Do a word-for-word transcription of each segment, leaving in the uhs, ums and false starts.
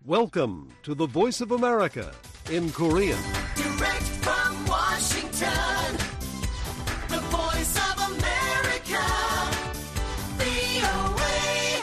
Welcome to the Voice of America in Korean. Direct from Washington, the Voice of America, 브이오에이.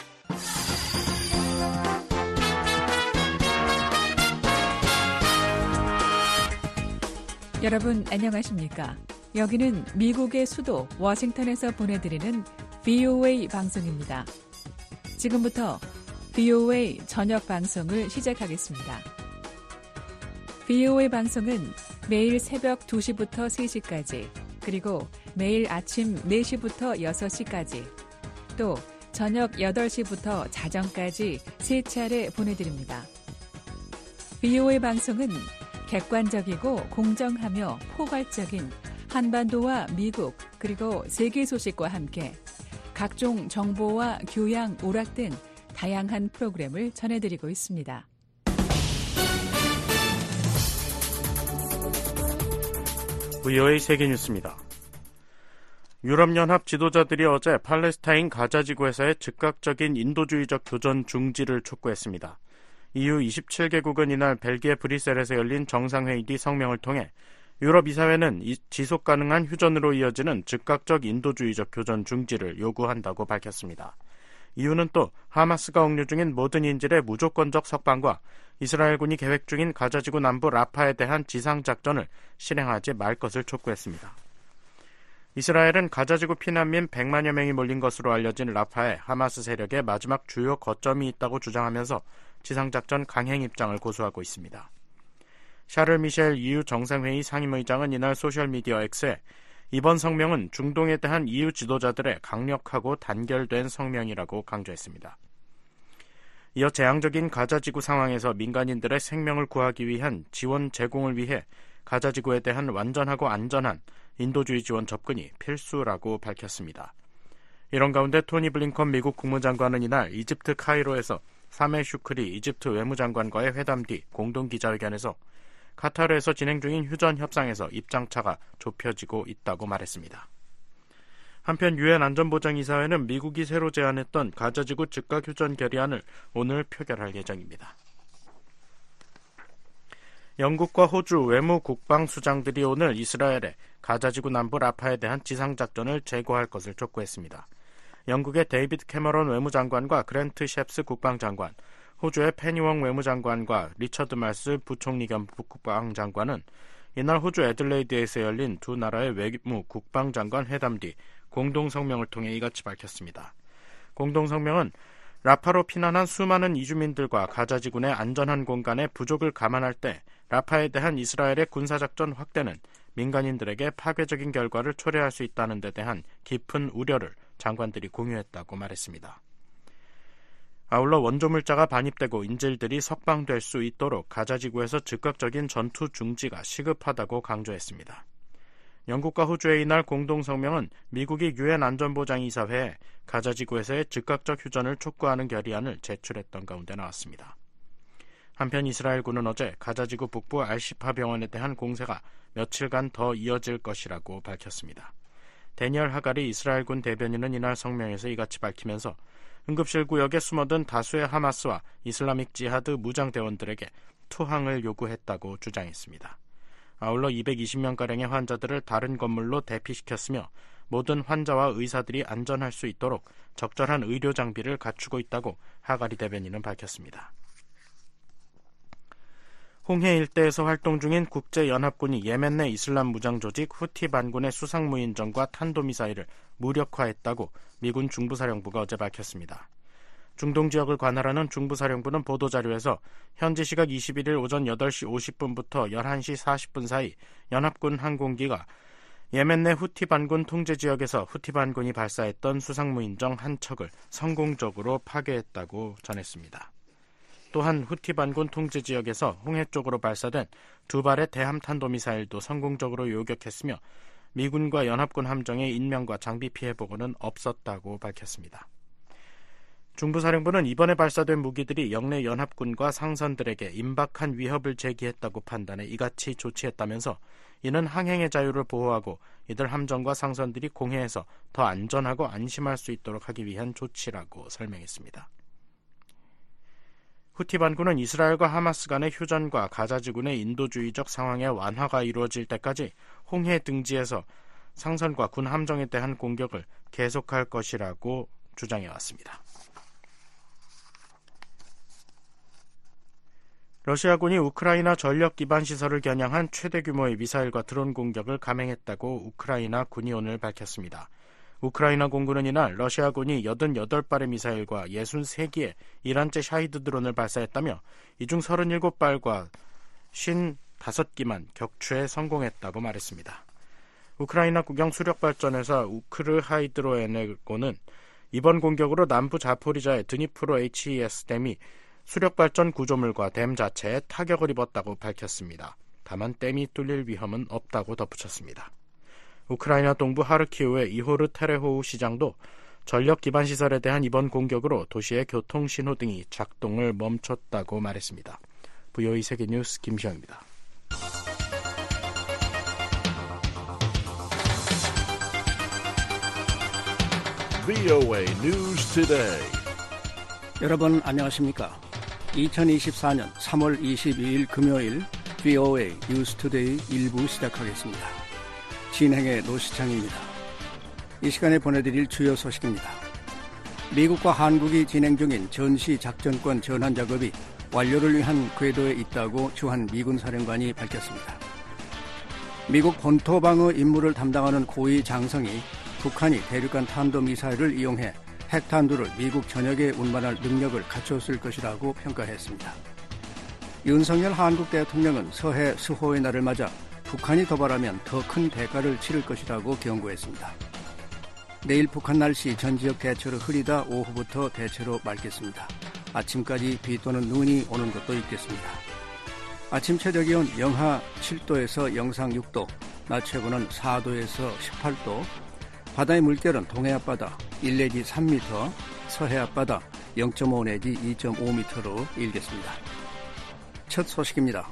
여러분 안녕하십니까? 여기는 미국의 수도 워싱턴에서 보내드리는 브이오에이 방송입니다. 지금부터 브이오에이 저녁 방송을 시작하겠습니다. 브이오에이 방송은 매일 새벽 두 시부터 세 시까지, 그리고 매일 아침 네 시부터 여섯 시까지, 또 저녁 여덟 시부터 자정까지 세 차례 보내드립니다. 브이오에이 방송은 객관적이고 공정하며 포괄적인 한반도와 미국 그리고 세계 소식과 함께 각종 정보와 교양, 오락 등 다양한 프로그램을 전해드리고 있습니다. 브이오에이 세계뉴스입니다. 유럽연합 지도자들이 어제 팔레스타인 가자지구에서의 즉각적인 인도주의적 교전 중지를 촉구했습니다. 이유 이십칠 개국은 이날 벨기에 브뤼셀에서 열린 정상회의 뒤 성명을 통해 유럽 이사회는 지속 가능한 휴전으로 이어지는 즉각적 인도주의적 교전 중지를 요구한다고 밝혔습니다. 이유는 또 하마스가 억류 중인 모든 인질의 무조건적 석방과 이스라엘군이 계획 중인 가자지구 남부 라파에 대한 지상작전을 실행하지 말 것을 촉구했습니다. 이스라엘은 가자지구 피난민 백만여 명이 몰린 것으로 알려진 라파에 하마스 세력의 마지막 주요 거점이 있다고 주장하면서 지상작전 강행 입장을 고수하고 있습니다. 샤를 미셸 이유 정상회의 상임의장은 이날 소셜미디어 X에 이번 성명은 중동에 대한 이유 지도자들의 강력하고 단결된 성명이라고 강조했습니다. 이어 재앙적인 가자지구 상황에서 민간인들의 생명을 구하기 위한 지원 제공을 위해 가자지구에 대한 완전하고 안전한 인도주의 지원 접근이 필수라고 밝혔습니다. 이런 가운데 토니 블링컨 미국 국무장관은 이날 이집트 카이로에서 사메 슈크리 이집트 외무장관과의 회담 뒤 공동 기자회견에서 카타르에서 진행 중인 휴전 협상에서 입장차가 좁혀지고 있다고 말했습니다. 한편 유엔 안전보장이사회는 미국이 새로 제안했던 가자지구 즉각 휴전 결의안을 오늘 표결할 예정입니다. 영국과 호주 외무 국방수장들이 오늘 이스라엘에 가자지구 남부 라파에 대한 지상작전을 재고할 것을 촉구했습니다. 영국의 데이비드 캐머런 외무장관과 그랜트 셰프스 국방장관, 호주의 페니웡 외무장관과 리처드 말스 부총리 겸 국방장관은 이날 호주 애들레이드에서 열린 두 나라의 외무 국방장관 회담 뒤 공동성명을 통해 이같이 밝혔습니다. 공동성명은 라파로 피난한 수많은 이주민들과 가자지구 내 안전한 공간의 부족을 감안할 때 라파에 대한 이스라엘의 군사작전 확대는 민간인들에게 파괴적인 결과를 초래할 수 있다는 데 대한 깊은 우려를 장관들이 공유했다고 말했습니다. 아울러 원조물자가 반입되고 인질들이 석방될 수 있도록 가자지구에서 즉각적인 전투 중지가 시급하다고 강조했습니다. 영국과 호주의 이날 공동성명은 미국이 유엔 안전보장이사회에 가자지구에서의 즉각적 휴전을 촉구하는 결의안을 제출했던 가운데 나왔습니다. 한편 이스라엘군은 어제 가자지구 북부 알시파 병원에 대한 공세가 며칠간 더 이어질 것이라고 밝혔습니다. 데니얼 하가리 이스라엘군 대변인은 이날 성명에서 이같이 밝히면서 응급실 구역에 숨어든 다수의 하마스와 이슬라믹 지하드 무장대원들에게 투항을 요구했다고 주장했습니다. 아울러 이백이십 명가량의 환자들을 다른 건물로 대피시켰으며 모든 환자와 의사들이 안전할 수 있도록 적절한 의료 장비를 갖추고 있다고 하가리 대변인은 밝혔습니다. 홍해 일대에서 활동 중인 국제연합군이 예멘 내 이슬람 무장조직 후티 반군의 수상무인정과 탄도미사일을 무력화했다고 미군 중부사령부가 어제 밝혔습니다. 중동 지역을 관할하는 중부사령부는 보도자료에서 현지 시각 이십일일 오전 여덟 시 오십 분부터 열한 시 사십 분 사이 연합군 항공기가 예멘 내 후티 반군 통제 지역에서 후티 반군이 발사했던 수상무인정 한 척을 성공적으로 파괴했다고 전했습니다. 또한 후티 반군 통제 지역에서 홍해 쪽으로 발사된 두 발의 대함 탄도미사일도 성공적으로 요격했으며 미군과 연합군 함정의 인명과 장비 피해 보고는 없었다고 밝혔습니다. 중부사령부는 이번에 발사된 무기들이 영내 연합군과 상선들에게 임박한 위협을 제기했다고 판단해 이같이 조치했다면서 이는 항행의 자유를 보호하고 이들 함정과 상선들이 공해에서 더 안전하고 안심할 수 있도록 하기 위한 조치라고 설명했습니다. 후티 반군은 이스라엘과 하마스 간의 휴전과 가자지군의 인도주의적 상황의 완화가 이루어질 때까지 홍해 등지에서 상선과 군 함정에 대한 공격을 계속할 것이라고 주장해왔습니다. 러시아군이 우크라이나 전력 기반 시설을 겨냥한 최대 규모의 미사일과 드론 공격을 감행했다고 우크라이나 군이 오늘 밝혔습니다. 우크라이나 공군은 이날 러시아군이 팔십팔 발의 미사일과 육십삼 기의 이란제 샤히드 드론을 발사했다며 이중 삼십칠 발과 오십오 기만 격추에 성공했다고 말했습니다. 우크라이나 국영 수력발전회사 우크르하이드로에너고는 이번 공격으로 남부 자포리자의 드니프로 에이치이에스 댐이 수력발전 구조물과 댐 자체에 타격을 입었다고 밝혔습니다. 다만 댐이 뚫릴 위험은 없다고 덧붙였습니다. 우크라이나 동부 하르키우의 이호르 테레호우 시장도 전력 기반 시설에 대한 이번 공격으로 도시의 교통 신호 등이 작동을 멈췄다고 말했습니다. 브이오에이 세계뉴스 김시영입니다. 브이오에이 News Today. 여러분 안녕하십니까? 이천이십사년 삼월 이십이일 금요일 브이오에이 뉴스 투데이 일부 시작하겠습니다. 진행의 노시창입니다. 이 시간에 보내드릴 주요 소식입니다. 미국과 한국이 진행 중인 전시작전권 전환 작업이 완료를 위한 궤도에 있다고 주한 미군 사령관이 밝혔습니다. 미국 본토 방어 임무를 담당하는 고위 장성이 북한이 대륙간 탄도미사일을 이용해 핵탄두를 미국 전역에 운반할 능력을 갖췄을 것이라고 평가했습니다. 윤석열 한국 대통령은 서해 수호의 날을 맞아 북한이 도발하면 더 큰 대가를 치를 것이라고 경고했습니다. 내일 북한 날씨 전 지역 대체로 흐리다 오후부터 대체로 맑겠습니다. 아침까지 비 또는 눈이 오는 것도 있겠습니다. 아침 최저 기온 영하 칠도에서 영상 육도, 낮 최고는 사도에서 십팔도, 바다의 물결은 동해 앞바다 일 내지 삼 미터, 서해 앞바다 영 점 오 내지 이 점 오 미터로 일겠습니다. 첫 소식입니다.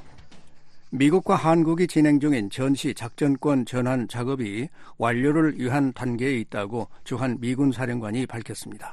미국과 한국이 진행 중인 전시 작전권 전환 작업이 완료를 위한 단계에 있다고 주한 미군 사령관이 밝혔습니다.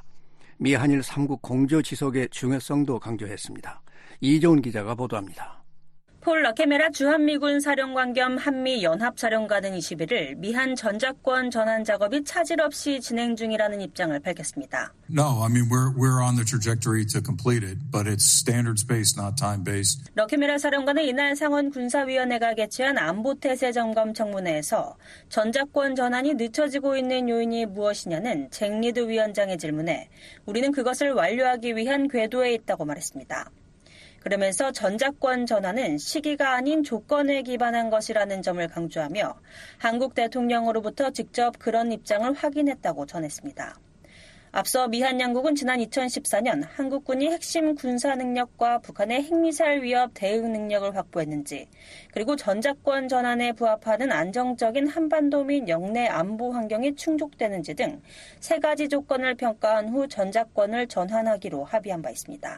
미한일 삼국 공조 지속의 중요성도 강조했습니다. 이종훈 기자가 보도합니다. 폴 라케메라 주한미군 사령관 겸 한미연합사령관은 이십일일 미한 전작권 전환 작업이 차질 없이 진행 중이라는 입장을 밝혔습니다. No, I mean we're we're on the trajectory to complete it, but it's standards-based, not time-based. 라케메라 사령관은 이날 상원 군사위원회가 개최한 안보태세 점검 청문회에서 전작권 전환이 늦춰지고 있는 요인이 무엇이냐는 잭 리드 위원장의 질문에 우리는 그것을 완료하기 위한 궤도에 있다고 말했습니다. 그러면서 전작권 전환은 시기가 아닌 조건에 기반한 것이라는 점을 강조하며 한국 대통령으로부터 직접 그런 입장을 확인했다고 전했습니다. 앞서 미한 양국은 지난 이천십사년 한국군이 핵심 군사 능력과 북한의 핵미사일 위협 대응 능력을 확보했는지, 그리고 전작권 전환에 부합하는 안정적인 한반도 및 영내 안보 환경이 충족되는지 등 세 가지 조건을 평가한 후 전작권을 전환하기로 합의한 바 있습니다.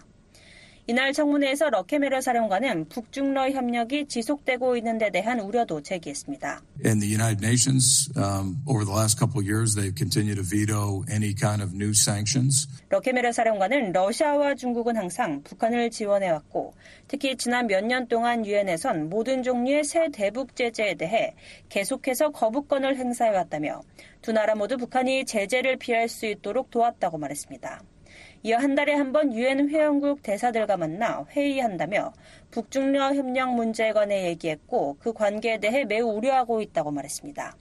이날 청문회에서 라케메라 사령관은 북중러 협력이 지속되고 있는 데 대한 우려도 제기했습니다. In the United Nations, um, over the last couple of years, they've continued to veto any kind of new sanctions. 라케메라 사령관은 러시아와 중국은 항상 북한을 지원해왔고, 특히 지난 몇 년 동안 유엔에선 모든 종류의 새 대북 제재에 대해 계속해서 거부권을 행사해왔다며 두 나라 모두 북한이 제재를 피할 수 있도록 도왔다고 말했습니다. 이어 한 달에 한 번 유엔 회원국 대사들과 만나 회의한다며 북중러 협력 문제에 관해 얘기했고 그 관계에 대해 매우 우려하고 있다고 말했습니다.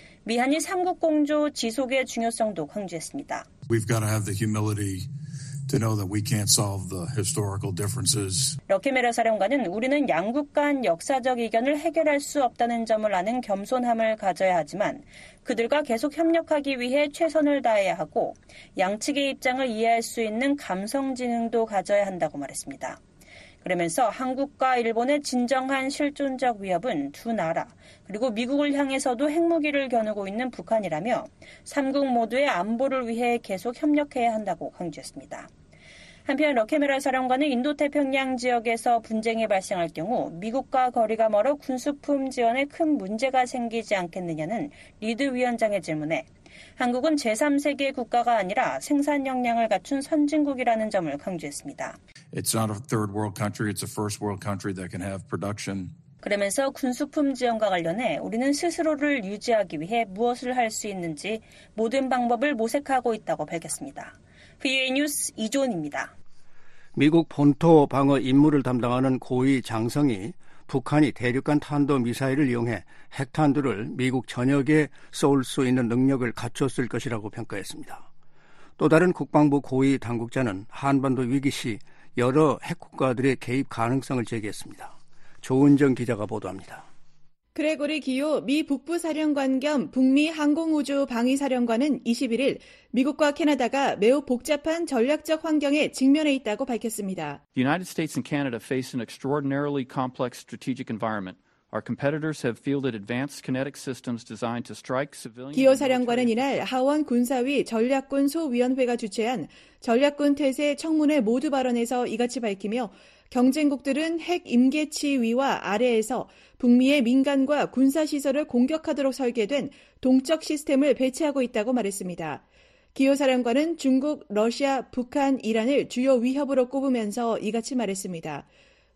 미한이 삼국 공조 지속의 중요성도 강조했습니다. We've got to have the humility to know that we can't solve the historical differences. 라케메라 사령관은 우리는 양국 간 역사적 이견을 해결할 수 없다는 점을 아는 겸손함을 가져야 하지만 그들과 계속 협력하기 위해 최선을 다해야 하고 양측의 입장을 이해할 수 있는 감성 지능도 가져야 한다고 말했습니다. 그러면서 한국과 일본의 진정한 실존적 위협은 두 나라, 그리고 미국을 향해서도 핵무기를 겨누고 있는 북한이라며 삼국 모두의 안보를 위해 계속 협력해야 한다고 강조했습니다. 한편 라케메라 사령관은 인도태평양 지역에서 분쟁이 발생할 경우 미국과 거리가 멀어 군수품 지원에 큰 문제가 생기지 않겠느냐는 리드 위원장의 질문에 한국은 제삼 세계 국가가 아니라 생산 역량을 갖춘 선진국이라는 점을 강조했습니다. It's not a third world country. It's a first world country that can have production. 그러면서 군수품 지원과 관련해 우리는 스스로를 유지하기 위해 무엇을 할 수 있는지 모든 방법을 모색하고 있다고 밝혔습니다. 브이오에이 뉴스 이존입니다. 미국 본토 방어 임무를 담당하는 고위 장성이 북한이 대륙간 탄도미사일을 이용해 핵탄두를 미국 전역에 쏠 수 있는 능력을 갖췄을 것이라고 평가했습니다. 또 다른 국방부 고위 당국자는 한반도 위기 시 여러 핵국가들의 개입 가능성을 제기했습니다. 조은정 기자가 보도합니다. 그레고리 기요 미 북부사령관 겸 북미 항공우주 방위사령관은 이십일 일 미국과 캐나다가 매우 복잡한 전략적 환경에 직면해 있다고 밝혔습니다. The United States and Canada face an extraordinarily complex strategic environment. Our competitors have fielded advanced kinetic systems designed to strike civilian. 기요 사령관은 이날 하원 군사위 전략군 소위원회가 주최한 전략군 태세 청문회 모두 발언에서 이같이 밝히며 경쟁국들은 핵 임계치 위와 아래에서 북미의 민간과 군사시설을 공격하도록 설계된 동적 시스템을 배치하고 있다고 말했습니다. 기요 사령관은 중국, 러시아, 북한, 이란을 주요 위협으로 꼽으면서 이같이 말했습니다.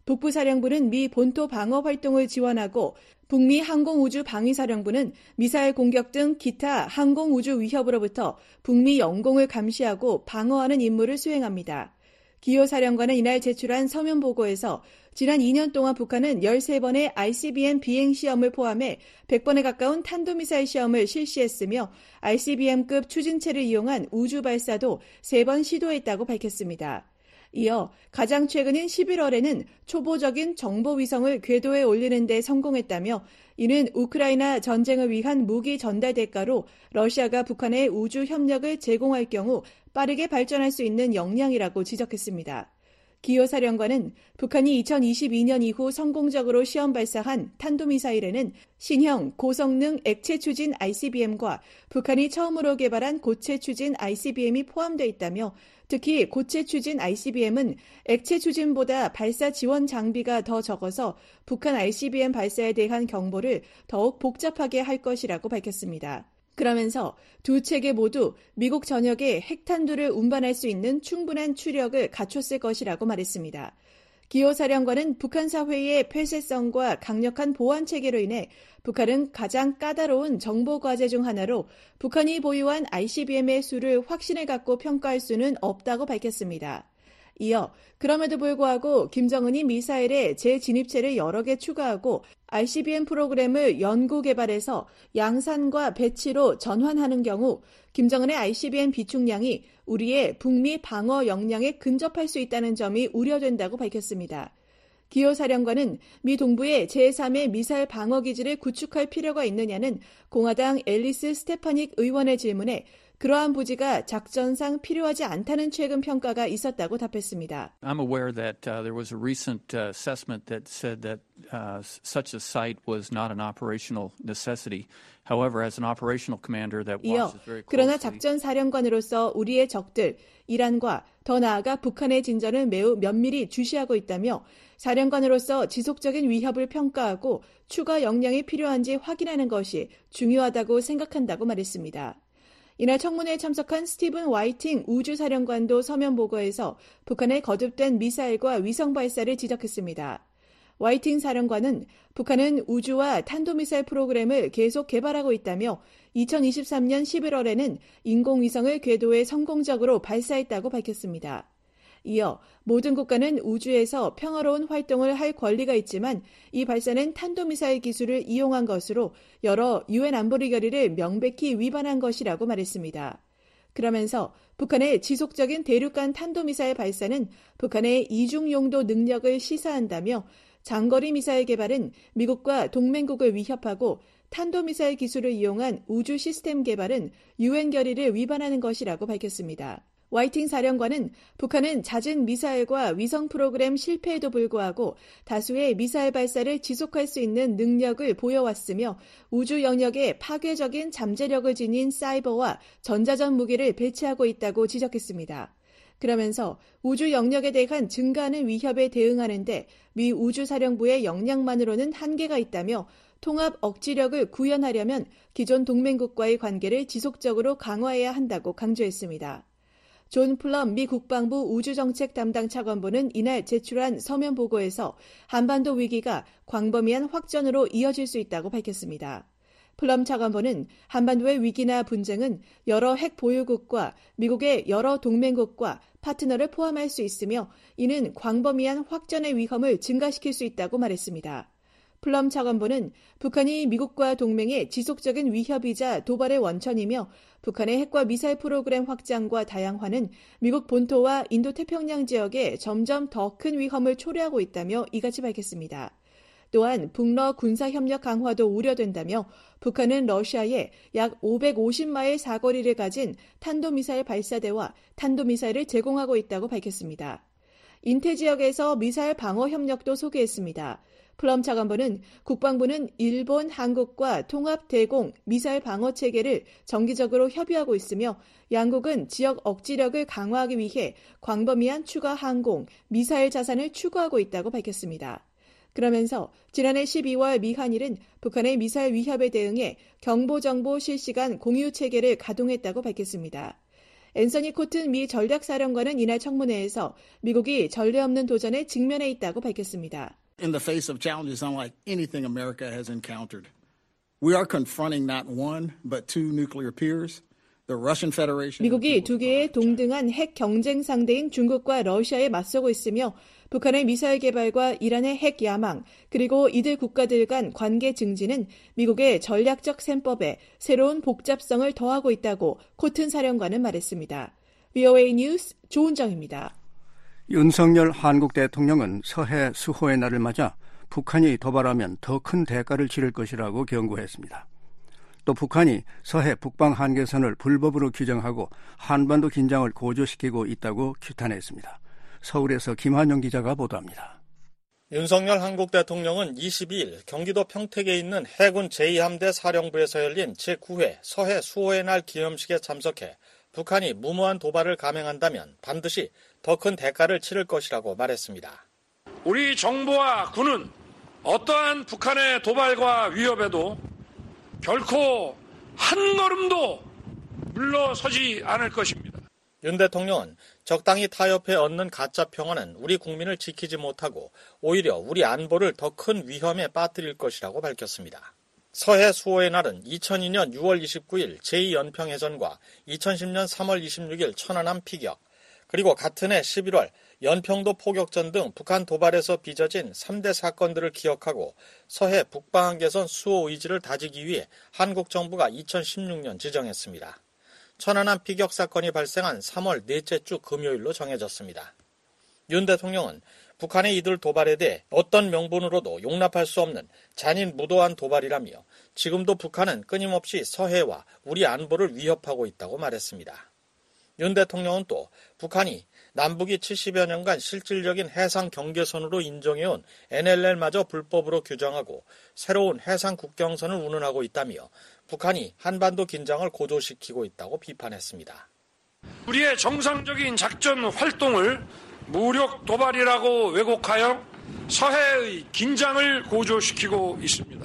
북부사령부는 미 본토 방어 활동을 지원하고 북미 항공우주 방위사령부는 미사일 공격 등 기타 항공우주 위협으로부터 북미 영공을 감시하고 방어하는 임무를 수행합니다. 기요 사령관은 이날 제출한 서면 보고에서 지난 이 년 동안 북한은 열세 번의 아이씨비엠 비행 시험을 포함해 백 번에 가까운 탄도미사일 시험을 실시했으며 아이씨비엠급 추진체를 이용한 우주 발사도 세 번 시도했다고 밝혔습니다. 이어 가장 최근인 십일월에는 초보적인 정보위성을 궤도에 올리는 데 성공했다며 이는 우크라이나 전쟁을 위한 무기 전달 대가로 러시아가 북한에 우주 협력을 제공할 경우 빠르게 발전할 수 있는 역량이라고 지적했습니다. 기요 사령관은 북한이 이천이십이 년 이후 성공적으로 시험 발사한 탄도미사일에는 신형 고성능 액체 추진 아이씨비엠과 북한이 처음으로 개발한 고체 추진 아이씨비엠이 포함되어 있다며 특히 고체 추진 아이씨비엠은 액체 추진보다 발사 지원 장비가 더 적어서 북한 아이씨비엠 발사에 대한 경보를 더욱 복잡하게 할 것이라고 밝혔습니다. 그러면서 두 체계 모두 미국 전역에 핵탄두를 운반할 수 있는 충분한 추력을 갖췄을 것이라고 말했습니다. 기요 사령관은 북한 사회의 폐쇄성과 강력한 보안 체계로 인해 북한은 가장 까다로운 정보 과제 중 하나로 북한이 보유한 아이씨비엠의 수를 확신을 갖고 평가할 수는 없다고 밝혔습니다. 이어 그럼에도 불구하고 김정은이 미사일에 재진입체를 여러 개 추가하고 아이씨비엠 프로그램을 연구 개발해서 양산과 배치로 전환하는 경우 김정은의 아이씨비엠 비축량이 우리의 북미 방어 역량에 근접할 수 있다는 점이 우려된다고 밝혔습니다. 기요 사령관은 미 동부에 제삼의 미사일 방어기지를 구축할 필요가 있느냐는 공화당 앨리스 스테파닉 의원의 질문에 그러한 부지가 작전상 필요하지 않다는 최근 평가가 있었다고 답했습니다. I'm aware that uh, there was a recent uh, assessment that said that uh, such a site was not an operational necessity. However, as an operational commander that watches very closely. 그러나 작전 사령관으로서 우리의 적들 이란과 더 나아가 북한의 진전을 매우 면밀히 주시하고 있다며 사령관으로서 지속적인 위협을 평가하고 추가 역량이 필요한지 확인하는 것이 중요하다고 생각한다고 말했습니다. 이날 청문회에 참석한 스티븐 와이팅 우주사령관도 서면 보고에서 북한의 거듭된 미사일과 위성 발사를 지적했습니다. 와이팅 사령관은 북한은 우주와 탄도미사일 프로그램을 계속 개발하고 있다며 이천이십삼 년 십일월에는 인공위성을 궤도에 성공적으로 발사했다고 밝혔습니다. 이어 모든 국가는 우주에서 평화로운 활동을 할 권리가 있지만 이 발사는 탄도미사일 기술을 이용한 것으로 여러 유엔 안보리 결의를 명백히 위반한 것이라고 말했습니다. 그러면서 북한의 지속적인 대륙간 탄도미사일 발사는 북한의 이중용도 능력을 시사한다며 장거리 미사일 개발은 미국과 동맹국을 위협하고 탄도미사일 기술을 이용한 우주 시스템 개발은 유엔 결의를 위반하는 것이라고 밝혔습니다. 와이팅 사령관은 북한은 잦은 미사일과 위성 프로그램 실패에도 불구하고 다수의 미사일 발사를 지속할 수 있는 능력을 보여왔으며 우주 영역에 파괴적인 잠재력을 지닌 사이버와 전자전 무기를 배치하고 있다고 지적했습니다. 그러면서 우주 영역에 대한 증가하는 위협에 대응하는 데 미 우주사령부의 역량만으로는 한계가 있다며 통합 억지력을 구현하려면 기존 동맹국과의 관계를 지속적으로 강화해야 한다고 강조했습니다. 존 플럼 미 국방부 우주정책 담당 차관보는 이날 제출한 서면 보고에서 한반도 위기가 광범위한 확전으로 이어질 수 있다고 밝혔습니다. 플럼 차관보는 한반도의 위기나 분쟁은 여러 핵 보유국과 미국의 여러 동맹국과 파트너를 포함할 수 있으며 이는 광범위한 확전의 위험을 증가시킬 수 있다고 말했습니다. 플럼 차관보는 북한이 미국과 동맹의 지속적인 위협이자 도발의 원천이며 북한의 핵과 미사일 프로그램 확장과 다양화는 미국 본토와 인도태평양 지역에 점점 더 큰 위험을 초래하고 있다며 이같이 밝혔습니다. 또한 북러 군사협력 강화도 우려된다며 북한은 러시아에 약 오백오십 마일 사거리를 가진 탄도미사일 발사대와 탄도미사일을 제공하고 있다고 밝혔습니다. 인태 지역에서 미사일 방어 협력도 소개했습니다. 플럼 차관보는 국방부는 일본, 한국과 통합 대공 미사일 방어 체계를 정기적으로 협의하고 있으며 양국은 지역 억지력을 강화하기 위해 광범위한 추가 항공, 미사일 자산을 추구하고 있다고 밝혔습니다. 그러면서 지난해 십이월 미한일은 북한의 미사일 위협에 대응해 경보정보 실시간 공유 체계를 가동했다고 밝혔습니다. 앤서니 코튼 미 전략사령관은 이날 청문회에서 미국이 전례 없는 도전에 직면해 있다고 밝혔습니다. In the face of challenges unlike anything America has encountered, we are confronting not one but two nuclear peers. 미국이 두 개의 동등한 핵 경쟁 상대인 중국과 러시아에 맞서고 있으며 북한의 미사일 개발과 이란의 핵 야망 그리고 이들 국가들 간 관계 증진은 미국의 전략적 셈법에 새로운 복잡성을 더하고 있다고 코튼 사령관은 말했습니다. 브이오에이 뉴스 조은정입니다. 윤석열 한국 대통령은 서해 수호의 날을 맞아 북한이 도발하면 더 큰 대가를 치를 것이라고 경고했습니다. 또 북한이 서해 북방 한계선을 불법으로 규정하고 한반도 긴장을 고조시키고 있다고 규탄했습니다. 서울에서 김한영 기자가 보도합니다. 윤석열 한국 대통령은 이십이일 경기도 평택에 있는 해군 제이 함대 사령부에서 열린 제구 회 서해 수호의 날 기념식에 참석해 북한이 무모한 도발을 감행한다면 반드시 더 큰 대가를 치를 것이라고 말했습니다. 우리 정부와 군은 어떠한 북한의 도발과 위협에도 결코 한 걸음도 물러서지 않을 것입니다. 윤 대통령은 적당히 타협해 얻는 가짜 평화는 우리 국민을 지키지 못하고 오히려 우리 안보를 더 큰 위험에 빠뜨릴 것이라고 밝혔습니다. 서해 수호의 날은 이천이년 유월 이십구일 제이 연평해전과 이천십년 삼월 이십육일 천안함 피격, 그리고 같은 해 십일월 연평도 포격전 등 북한 도발에서 빚어진 삼 대 사건들을 기억하고 서해 북방한계선 수호 의지를 다지기 위해 한국 정부가 이천십육년 지정했습니다. 천안함 피격 사건이 발생한 삼월 넷째 주 금요일로 정해졌습니다. 윤 대통령은 북한의 이들 도발에 대해 어떤 명분으로도 용납할 수 없는 잔인 무도한 도발이라며 지금도 북한은 끊임없이 서해와 우리 안보를 위협하고 있다고 말했습니다. 윤 대통령은 또 북한이 남북이 칠십여 년간 실질적인 해상 경계선으로 인정해온 엔엘엘마저 불법으로 규정하고 새로운 해상 국경선을 운운하고 있다며 북한이 한반도 긴장을 고조시키고 있다고 비판했습니다. 우리의 정상적인 작전 활동을 무력 도발이라고 왜곡하여 서해의 긴장을 고조시키고 있습니다.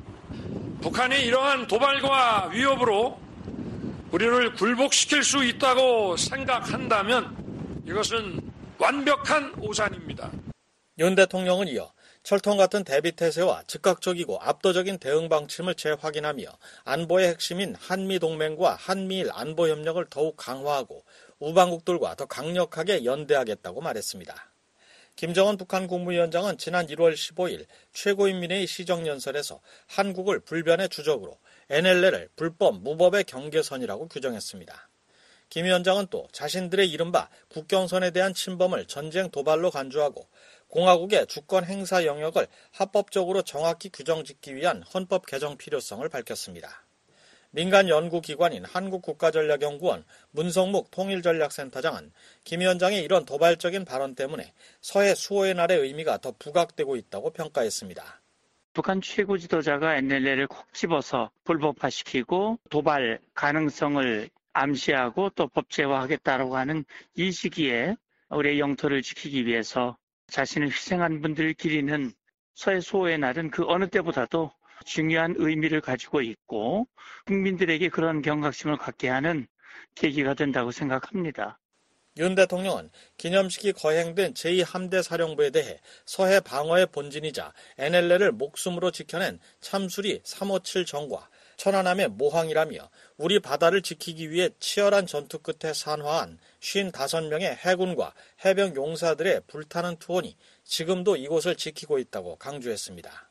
북한이 이러한 도발과 위협으로 우리를 굴복시킬 수 있다고 생각한다면 이것은 완벽한 오산입니다. 윤 대통령은 이어 철통 같은 대비태세와 즉각적이고 압도적인 대응 방침을 재확인하며 안보의 핵심인 한미동맹과 한미일 안보협력을 더욱 강화하고 우방국들과 더 강력하게 연대하겠다고 말했습니다. 김정은 북한 국무위원장은 지난 일월 십오일 최고인민회의 시정연설에서 한국을 불변의 주적으로 엔엘엘을 불법 무법의 경계선이라고 규정했습니다. 김 위원장은 또 자신들의 이른바 국경선에 대한 침범을 전쟁 도발로 간주하고 공화국의 주권 행사 영역을 합법적으로 정확히 규정짓기 위한 헌법 개정 필요성을 밝혔습니다. 민간 연구기관인 한국국가전략연구원 문성묵 통일전략센터장은 김 위원장의 이런 도발적인 발언 때문에 서해 수호의 날의 의미가 더 부각되고 있다고 평가했습니다. 북한 최고 지도자가 엔엘엘을 콕 집어서 불법화시키고 도발 가능성을 암시하고 또 법제화하겠다라고 하는 이 시기에 우리의 영토를 지키기 위해서 자신을 희생한 분들을 기리는 서해 수호의 날은 그 어느 때보다도 중요한 의미를 가지고 있고 국민들에게 그런 경각심을 갖게 하는 계기가 된다고 생각합니다. 윤 대통령은 기념식이 거행된 제이 함대 사령부에 대해 서해 방어의 본진이자 엔엘엘을 목숨으로 지켜낸 참수리 삼오칠 정과 천안함의 모항이라며 우리 바다를 지키기 위해 치열한 전투 끝에 산화한 오십오 명의 해군과 해병 용사들의 불타는 투혼이 지금도 이곳을 지키고 있다고 강조했습니다.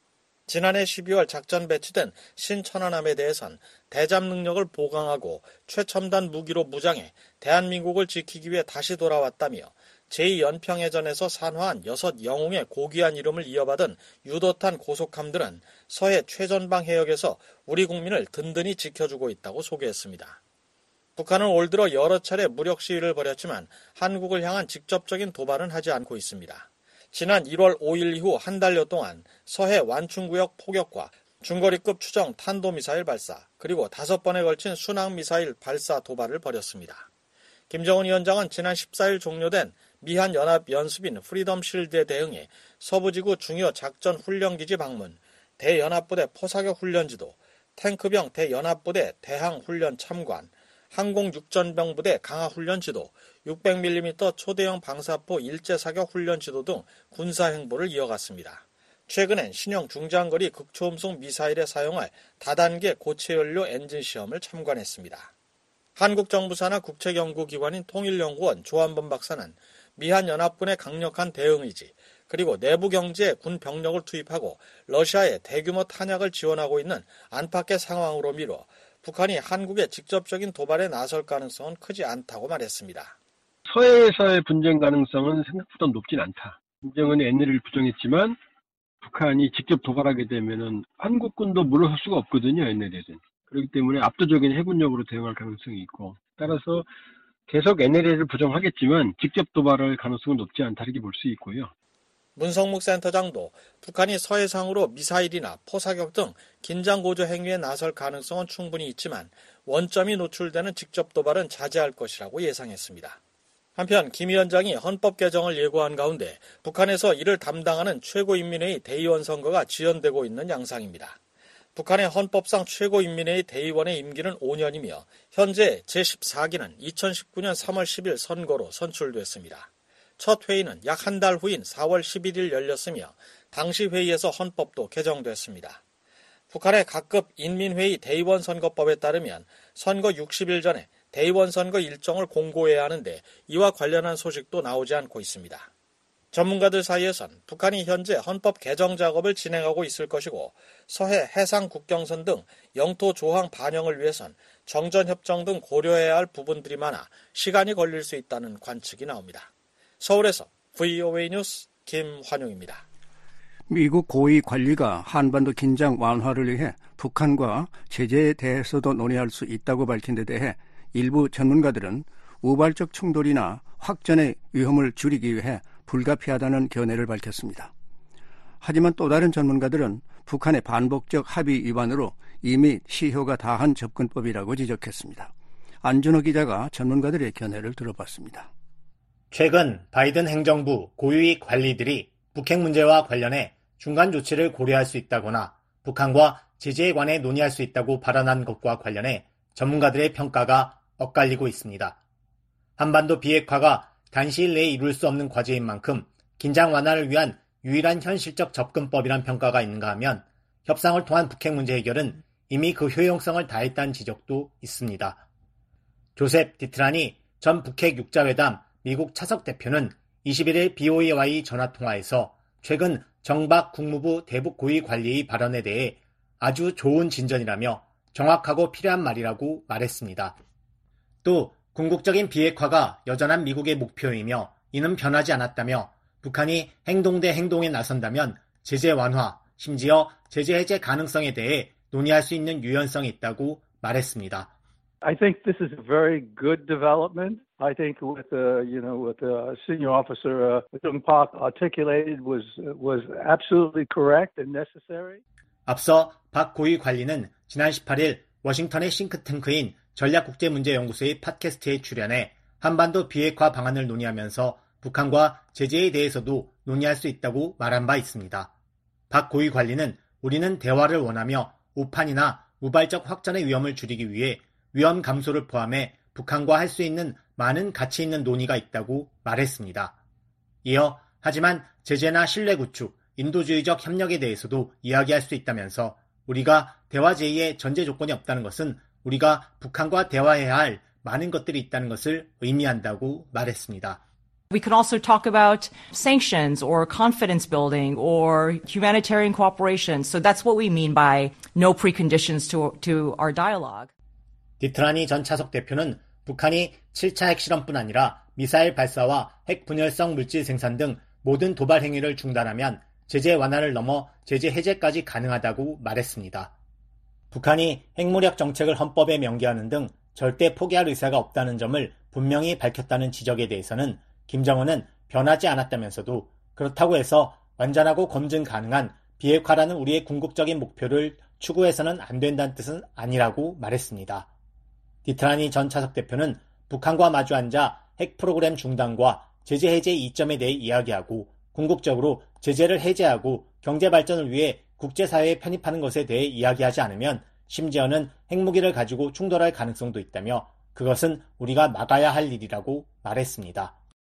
지난해 십이월 작전 배치된 신천안함에 대해선 대잠 능력을 보강하고 최첨단 무기로 무장해 대한민국을 지키기 위해 다시 돌아왔다며 제이 연평해전에서 산화한 여섯 영웅의 고귀한 이름을 이어받은 유도탄 고속함들은 서해 최전방 해역에서 우리 국민을 든든히 지켜주고 있다고 소개했습니다. 북한은 올 들어 여러 차례 무력 시위를 벌였지만 한국을 향한 직접적인 도발은 하지 않고 있습니다. 지난 일월 오일 이후 한 달여 동안 서해 완충구역 포격과 중거리급 추정 탄도미사일 발사, 그리고 다섯 번에 걸친 순항미사일 발사 도발을 벌였습니다. 김정은 위원장은 지난 십사일 종료된 미한연합연습인 프리덤 실드에 대응해 서부지구 중요 작전훈련기지 방문, 대연합부대 포사격 훈련지도, 탱크병 대연합부대 대항훈련 참관, 항공육전병부대 강화훈련 지도, 육백 밀리미터 초대형 방사포 일제사격 훈련 지도 등 군사행보를 이어갔습니다. 최근엔 신형 중장거리 극초음속 미사일에 사용할 다단계 고체연료 엔진 시험을 참관했습니다. 한국 정부 산하 국책연구기관인 통일연구원 조한범 박사는 미한연합군의 강력한 대응의지, 그리고 내부 경제에 군 병력을 투입하고 러시아에 대규모 탄약을 지원하고 있는 안팎의 상황으로 미뤄 북한이 한국의 직접적인 도발에 나설 가능성은 크지 않다고 말했습니다. 서해에서의 분쟁 가능성은 생각보다 높진 않다. 김정은이 엔엘엘을 부정했지만 북한이 직접 도발하게 되면은 한국군도 물러설 수가 없거든요, 엔엘엘은. 그렇기 때문에 압도적인 해군력으로 대응할 가능성이 있고, 따라서 계속 엔엘엘을 부정하겠지만 직접 도발할 가능성은 높지 않다 이렇게 볼 수 있고요. 문성묵 센터장도 북한이 서해상으로 미사일이나 포사격 등 긴장고조 행위에 나설 가능성은 충분히 있지만 원점이 노출되는 직접 도발은 자제할 것이라고 예상했습니다. 한편 김 위원장이 헌법 개정을 예고한 가운데 북한에서 이를 담당하는 최고인민회의 대의원 선거가 지연되고 있는 양상입니다. 북한의 헌법상 최고인민회의 대의원의 임기는 오 년이며 현재 제십사기는 이천십구년 삼월 십일 선거로 선출됐습니다. 첫 회의는 약 한 달 후인 사월 십일일 열렸으며 당시 회의에서 헌법도 개정됐습니다. 북한의 각급 인민회의 대의원 선거법에 따르면 선거 육십일 전에 대의원 선거 일정을 공고해야 하는데 이와 관련한 소식도 나오지 않고 있습니다. 전문가들 사이에선 북한이 현재 헌법 개정 작업을 진행하고 있을 것이고 서해 해상 국경선 등 영토 조항 반영을 위해선 정전협정 등 고려해야 할 부분들이 많아 시간이 걸릴 수 있다는 관측이 나옵니다. 서울에서 브이오에이 뉴스 김환용입니다. 미국 고위 관리가 한반도 긴장 완화를 위해 북한과 제재에 대해서도 논의할 수 있다고 밝힌 데 대해 일부 전문가들은 우발적 충돌이나 확전의 위험을 줄이기 위해 불가피하다는 견해를 밝혔습니다. 하지만 또 다른 전문가들은 북한의 반복적 합의 위반으로 이미 시효가 다한 접근법이라고 지적했습니다. 안준호 기자가 전문가들의 견해를 들어봤습니다. 최근 바이든 행정부 고위 관리들이 북핵 문제와 관련해 중간 조치를 고려할 수 있다거나 북한과 제재에 관해 논의할 수 있다고 발언한 것과 관련해 전문가들의 평가가 엇갈리고 있습니다. 한반도 비핵화가 단시일 내에 이룰 수 없는 과제인 만큼 긴장 완화를 위한 유일한 현실적 접근법이란 평가가 있는가 하면 협상을 통한 북핵 문제 해결은 이미 그 효용성을 다했다는 지적도 있습니다. 조셉 디트라니 전 북핵 육자회담 미국 차석 대표는 이십일일 비오에이와의 전화통화에서 최근 정박 국무부 대북 고위 관리의 발언에 대해 아주 좋은 진전이라며 정확하고 필요한 말이라고 말했습니다. 또 궁극적인 비핵화가 여전한 미국의 목표이며 이는 변하지 않았다며 북한이 행동 대 행동에 나선다면 제재 완화, 심지어 제재 해제 가능성에 대해 논의할 수 있는 유연성이 있다고 말했습니다. I think this is a very good development. I think what the, you know, what the senior officer uh, Jung Pak articulated was was absolutely correct and necessary. 앞서 박 고위 관리는 지난 십팔일 워싱턴의 싱크탱크인 전략국제문제연구소의 팟캐스트에 출연해 한반도 비핵화 방안을 논의하면서 북한과 제재에 대해서도 논의할 수 있다고 말한 바 있습니다. 박 고위 관리는 우리는 대화를 원하며 우판이나 우발적 확전의 위험을 줄이기 위해 위험 감소를 포함해 북한과 할 수 있는 많은 가치 있는 논의가 있다고 말했습니다. 이어 하지만 제재나 신뢰 구축, 인도주의적 협력에 대해서도 이야기할 수 있다면서 우리가 대화 제의에 전제 조건이 없다는 것은 우리가 북한과 대화해야 할 많은 것들이 있다는 것을 의미한다고 말했습니다. We could also talk about sanctions or confidence building or humanitarian cooperation. So that's what we mean by no preconditions to, to our dialogue. 디트라니 전 차석 대표는 북한이 칠 차 핵실험뿐 아니라 미사일 발사와 핵분열성 물질 생산 등 모든 도발 행위를 중단하면 제재 완화를 넘어 제재 해제까지 가능하다고 말했습니다. 북한이 핵무력 정책을 헌법에 명기하는 등 절대 포기할 의사가 없다는 점을 분명히 밝혔다는 지적에 대해서는 김정은은 변하지 않았다면서도 그렇다고 해서 완전하고 검증 가능한 비핵화라는 우리의 궁극적인 목표를 추구해서는 안 된다는 뜻은 아니라고 말했습니다. 디트라니 전 차석 대표는 북한과 마주 앉아 핵 프로그램 중단과 제재 해제 이점에 대해 이야기하고 궁극적으로 제재를 해제하고 경제 발전을 위해 국제사회에 편입하는 것에 대해 이야기하지 않으면 심지어는 핵무기를 가지고 충돌할 가능성도 있다며 그것은 우리가 막아야 할 일이라고 말했습니다.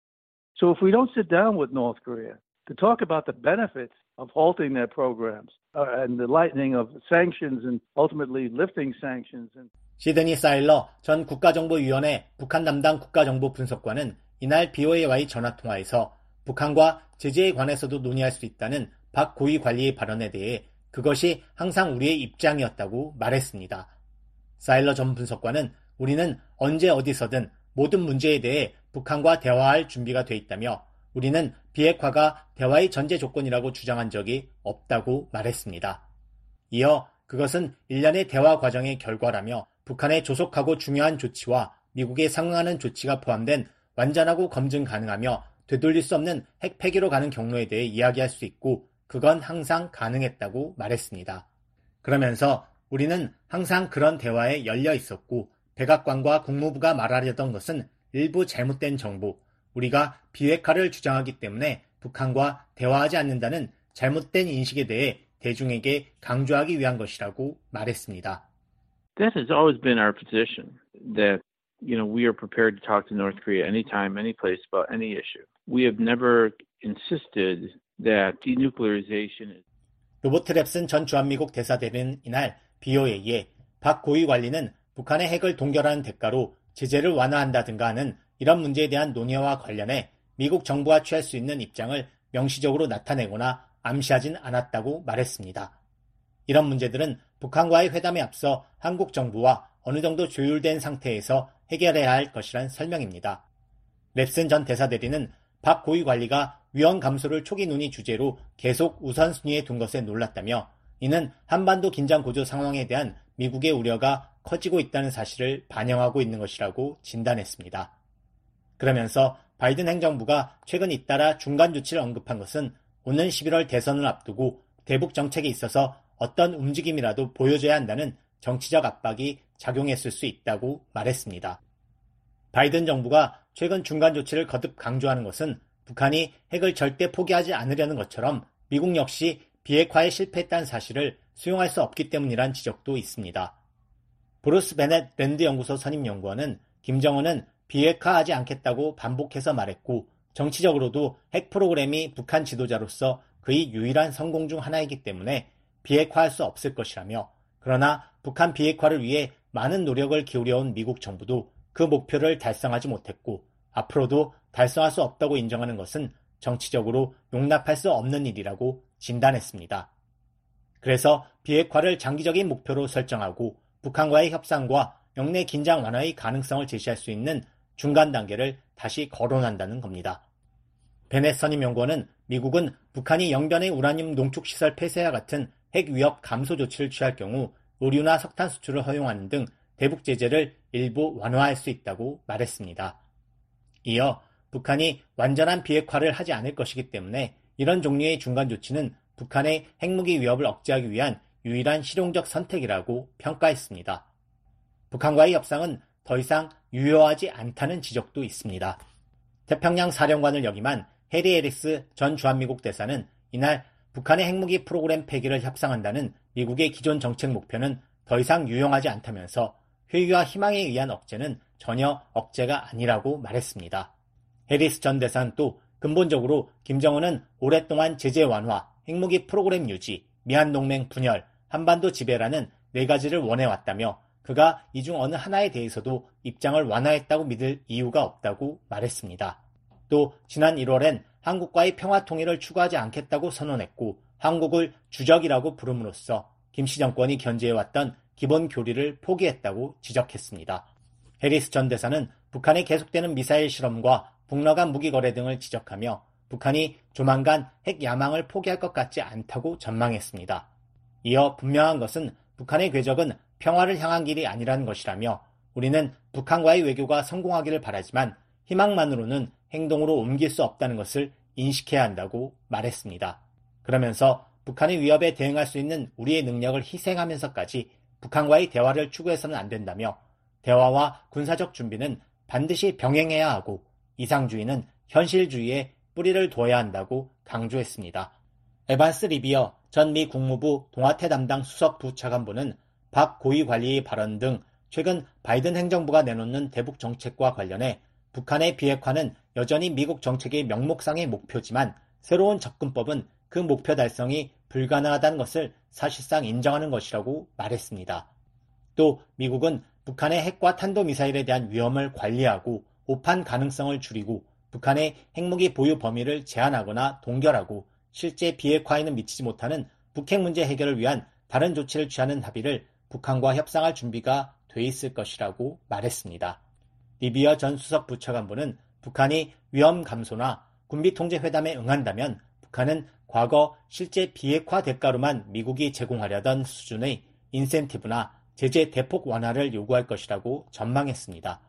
So if we don't sit down with North Korea to talk about the benefits of halting their programs uh, and the lightening of sanctions and ultimately lifting sanctions and 시드니 사일러 전 국가정보위원회 북한 담당 국가정보 분석관은 이날 비오에이와의 전화통화에서 북한과 제재에 관해서도 논의할 수 있다는 박 고위 관리의 발언에 대해 그것이 항상 우리의 입장이었다고 말했습니다. 사일러 전 분석관은 우리는 언제 어디서든 모든 문제에 대해 북한과 대화할 준비가 돼 있다며 우리는 비핵화가 대화의 전제 조건이라고 주장한 적이 없다고 말했습니다. 이어 그것은 일련의 대화 과정의 결과라며 북한의 조속하고 중요한 조치와 미국에 상응하는 조치가 포함된 완전하고 검증 가능하며 되돌릴 수 없는 핵 폐기로 가는 경로에 대해 이야기할 수 있고 그건 항상 가능했다고 말했습니다. 그러면서 우리는 항상 그런 대화에 열려 있었고 백악관과 국무부가 말하려던 것은 일부 잘못된 정보, 우리가 비핵화를 주장하기 때문에 북한과 대화하지 않는다는 잘못된 인식에 대해 대중에게 강조하기 위한 것이라고 말했습니다. That has always been our position, that, you know, we are prepared to talk to North Korea anytime, any place about any issue. We have never insisted that denuclearization is... 로버트 랩슨 전 주한미국 대사대리는 이날 비오에이에 박 고위 관리는 북한의 핵을 동결하는 대가로 제재를 완화한다든가 하는 이런 문제에 대한 논의와 관련해 미국 정부가 취할 수 있는 입장을 명시적으로 나타내거나 암시하진 않았다고 말했습니다. 이런 문제들은 북한과의 회담에 앞서 한국 정부와 어느 정도 조율된 상태에서 해결해야 할 것이란 설명입니다. 랩슨 전 대사대리는 박 고위 관리가 위험 감소를 초기 논의 주제로 계속 우선순위에 둔 것에 놀랐다며 이는 한반도 긴장 고조 상황에 대한 미국의 우려가 커지고 있다는 사실을 반영하고 있는 것이라고 진단했습니다. 그러면서 바이든 행정부가 최근 잇따라 중간 조치를 언급한 것은 오는 십일월 대선을 앞두고 대북 정책에 있어서 어떤 움직임이라도 보여줘야 한다는 정치적 압박이 작용했을 수 있다고 말했습니다. 바이든 정부가 최근 중간 조치를 거듭 강조하는 것은 북한이 핵을 절대 포기하지 않으려는 것처럼 미국 역시 비핵화에 실패했다는 사실을 수용할 수 없기 때문이란 지적도 있습니다. 브루스 베넷 랜드 연구소 선임 연구원은 김정은은 비핵화하지 않겠다고 반복해서 말했고 정치적으로도 핵 프로그램이 북한 지도자로서 그의 유일한 성공 중 하나이기 때문에 비핵화할 수 없을 것이라며 그러나 북한 비핵화를 위해 많은 노력을 기울여온 미국 정부도 그 목표를 달성하지 못했고 앞으로도 달성할 수 없다고 인정하는 것은 정치적으로 용납할 수 없는 일이라고 진단했습니다. 그래서 비핵화를 장기적인 목표로 설정하고 북한과의 협상과 영내 긴장 완화의 가능성을 제시할 수 있는 중간 단계를 다시 거론한다는 겁니다. 베넷 선임 연구원은 미국은 북한이 영변의 우라늄 농축시설 폐쇄와 같은 핵 위협 감소 조치를 취할 경우 의류나 석탄 수출을 허용하는 등 대북 제재를 일부 완화할 수 있다고 말했습니다. 이어 북한이 완전한 비핵화를 하지 않을 것이기 때문에 이런 종류의 중간 조치는 북한의 핵무기 위협을 억제하기 위한 유일한 실용적 선택이라고 평가했습니다. 북한과의 협상은 더 이상 유효하지 않다는 지적도 있습니다. 태평양 사령관을 역임한 해리 해리스 전 주한미국 대사는 이날 북한의 핵무기 프로그램 폐기를 협상한다는 미국의 기존 정책 목표는 더 이상 유용하지 않다면서 회의와 희망에 의한 억제는 전혀 억제가 아니라고 말했습니다. 해리스 전 대사는 또 근본적으로 김정은은 오랫동안 제재 완화, 핵무기 프로그램 유지, 미한동맹 분열, 한반도 지배라는 네 가지를 원해왔다며 그가 이 중 어느 하나에 대해서도 입장을 완화했다고 믿을 이유가 없다고 말했습니다. 또 지난 일월엔 한국과의 평화 통일을 추구하지 않겠다고 선언했고 한국을 주적이라고 부름으로써 김씨 정권이 견지해왔던 기본 교리를 포기했다고 지적했습니다. 해리스 전 대사는 북한의 계속되는 미사일 실험과 북러 간 무기 거래 등을 지적하며 북한이 조만간 핵 야망을 포기할 것 같지 않다고 전망했습니다. 이어 분명한 것은 북한의 궤적은 평화를 향한 길이 아니라는 것이라며 우리는 북한과의 외교가 성공하기를 바라지만 희망만으로는 행동으로 옮길 수 없다는 것을 인식해야 한다고 말했습니다. 그러면서 북한의 위협에 대응할 수 있는 우리의 능력을 희생하면서까지 북한과의 대화를 추구해서는 안 된다며 대화와 군사적 준비는 반드시 병행해야 하고 이상주의는 현실주의에 뿌리를 둬야 한다고 강조했습니다. 에반스 리비어 전 미 국무부 동아태 담당 수석 부차관보는 박 고위 관리의 발언 등 최근 바이든 행정부가 내놓는 대북 정책과 관련해 북한의 비핵화는 여전히 미국 정책의 명목상의 목표지만 새로운 접근법은 그 목표 달성이 불가능하다는 것을 사실상 인정하는 것이라고 말했습니다. 또 미국은 북한의 핵과 탄도미사일에 대한 위험을 관리하고 오판 가능성을 줄이고 북한의 핵무기 보유 범위를 제한하거나 동결하고 실제 비핵화에는 미치지 못하는 북핵 문제 해결을 위한 다른 조치를 취하는 합의를 북한과 협상할 준비가 돼 있을 것이라고 말했습니다. 리비어 전 수석 부차관보는 북한이 위험 감소나 군비 통제 회담에 응한다면 북한은 과거 실제 비핵화 대가로만 미국이 제공하려던 수준의 인센티브나 제재 대폭 완화를 요구할 것이라고 전망했습니다.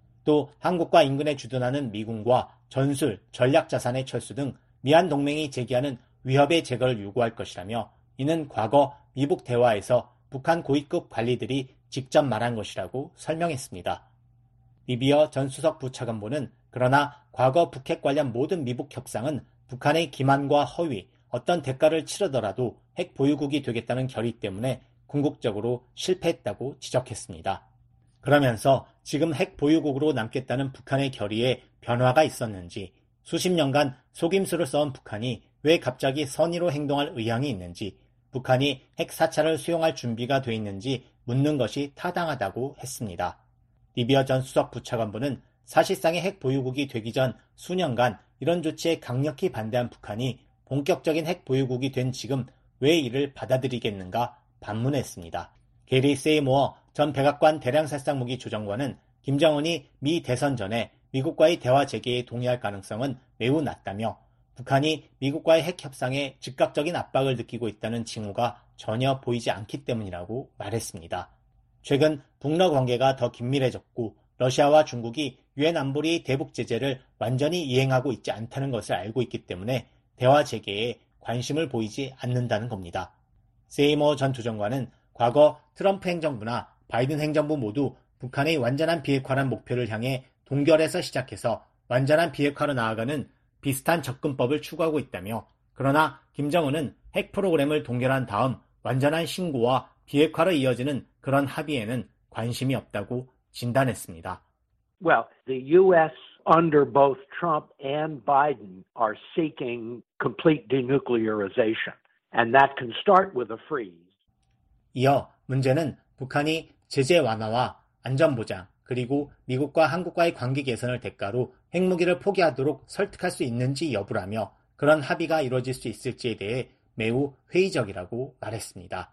또 한국과 인근에 주둔하는 미군과 전술, 전략자산의 철수 등 미한 동맹이 제기하는 위협의 제거를 요구할 것이라며 이는 과거 미북 대화에서 북한 고위급 관리들이 직접 말한 것이라고 설명했습니다. 리비어 전 수석 부차관보는 그러나 과거 북핵 관련 모든 미북 협상은 북한의 기만과 허위, 어떤 대가를 치르더라도 핵 보유국이 되겠다는 결의 때문에 궁극적으로 실패했다고 지적했습니다. 그러면서 지금 핵 보유국으로 남겠다는 북한의 결의에 변화가 있었는지, 수십 년간 속임수를 써온 북한이 왜 갑자기 선의로 행동할 의향이 있는지, 북한이 핵 사찰을 수용할 준비가 돼 있는지 묻는 것이 타당하다고 했습니다. 리비어 전 수석 부차관보는 사실상의 핵 보유국이 되기 전 수년간 이런 조치에 강력히 반대한 북한이 본격적인 핵 보유국이 된 지금 왜 이를 받아들이겠는가 반문했습니다. 게리 세이모어 전 백악관 대량살상무기 조정관은 김정은이 미 대선 전에 미국과의 대화 재개에 동의할 가능성은 매우 낮다며 북한이 미국과의 핵 협상에 즉각적인 압박을 느끼고 있다는 징후가 전혀 보이지 않기 때문이라고 말했습니다. 최근 북러 관계가 더 긴밀해졌고 러시아와 중국이 유엔 안보리 대북 제재를 완전히 이행하고 있지 않다는 것을 알고 있기 때문에 대화 재개에 관심을 보이지 않는다는 겁니다. 세이머 전 조정관은 과거 트럼프 행정부나 바이든 행정부 모두 북한의 완전한 비핵화란 목표를 향해 동결에서 시작해서 완전한 비핵화로 나아가는 비슷한 접근법을 추구하고 있다며 그러나 김정은은 핵 프로그램을 동결한 다음 완전한 신고와 비핵화로 이어지는 그런 합의에는 관심이 없다고 진단했습니다. Well, the U S under both Trump and Biden are seeking complete denuclearization, and that can start with a freeze. 이어 문제는 북한이 제재 완화와 안전보장 그리고 미국과 한국과의 관계 개선을 대가로 핵무기를 포기하도록 설득할 수 있는지 여부라며 그런 합의가 이루어질 수 있을지에 대해 매우 회의적이라고 말했습니다.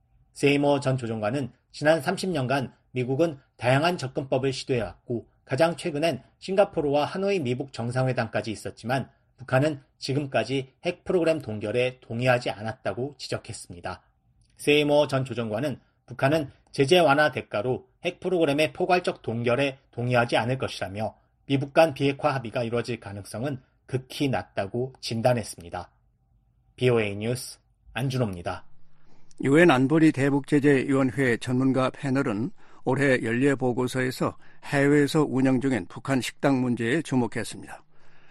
세이머 전 조정관은 지난 삼십 년간 미국은 다양한 접근법을 시도해왔고 가장 최근엔 싱가포르와 하노이 미북 정상회담까지 있었지만 북한은 지금까지 핵 프로그램 동결에 동의하지 않았다고 지적했습니다. 세이머 전 조정관은 북한은 제재 완화 대가로 핵 프로그램의 포괄적 동결에 동의하지 않을 것이라며 미북 간 비핵화 합의가 이루어질 가능성은 극히 낮다고 진단했습니다. 비오에이 뉴스 안준호입니다. 유엔 안보리 대북제재위원회 전문가 패널은 올해 연례 보고서에서 해외에서 운영 중인 북한 식당 문제에 주목했습니다.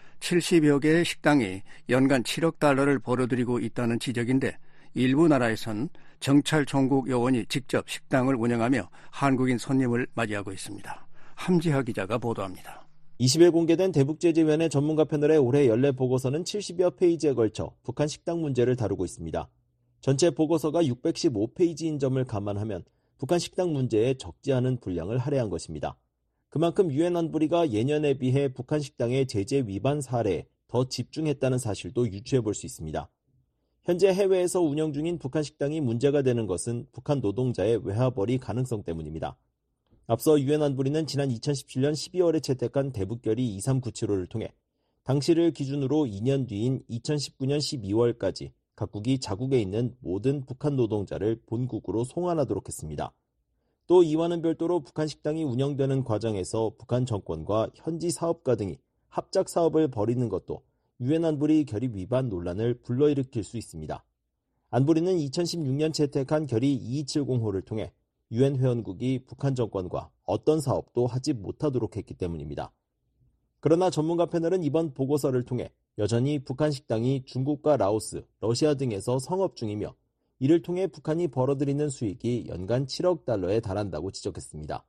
칠십여 개의 식당이 연간 칠억 달러를 벌어들이고 있다는 지적인데 일부 나라에선 정찰 총국 요원이 직접 식당을 운영하며 한국인 손님을 맞이하고 있습니다. 함지하 기자가 보도합니다. 이십 일 공개된 대북제재위원회 전문가 패널의 올해 연례 보고서는 칠십여 페이지에 걸쳐 북한 식당 문제를 다루고 있습니다. 전체 보고서가 육백십오 페이지인 점을 감안하면 북한 식당 문제에 적지 않은 분량을 할애한 것입니다. 그만큼 유엔 안보리가 예년에 비해 북한 식당의 제재 위반 사례에 더 집중했다는 사실도 유추해 볼 수 있습니다. 현재 해외에서 운영 중인 북한 식당이 문제가 되는 것은 북한 노동자의 외화벌이 가능성 때문입니다. 앞서 유엔 안보리는 지난 이천십칠 년 십이월에 채택한 대북결의 이삼구칠오를 통해 당시를 기준으로 이 년 뒤인 이천십구 년 십이월까지 각국이 자국에 있는 모든 북한 노동자를 본국으로 송환하도록 했습니다. 또 이와는 별도로 북한 식당이 운영되는 과정에서 북한 정권과 현지 사업가 등이 합작 사업을 벌이는 것도 유엔 안보리 결의 위반 논란을 불러일으킬 수 있습니다. 안보리는 이천십육 년 채택한 결의 이이칠공호를 통해 유엔 회원국이 북한 정권과 어떤 사업도 하지 못하도록 했기 때문입니다. 그러나 전문가 패널은 이번 보고서를 통해 여전히 북한 식당이 중국과 라오스, 러시아 등에서 성업 중이며 이를 통해 북한이 벌어들이는 수익이 연간 칠억 달러에 달한다고 지적했습니다.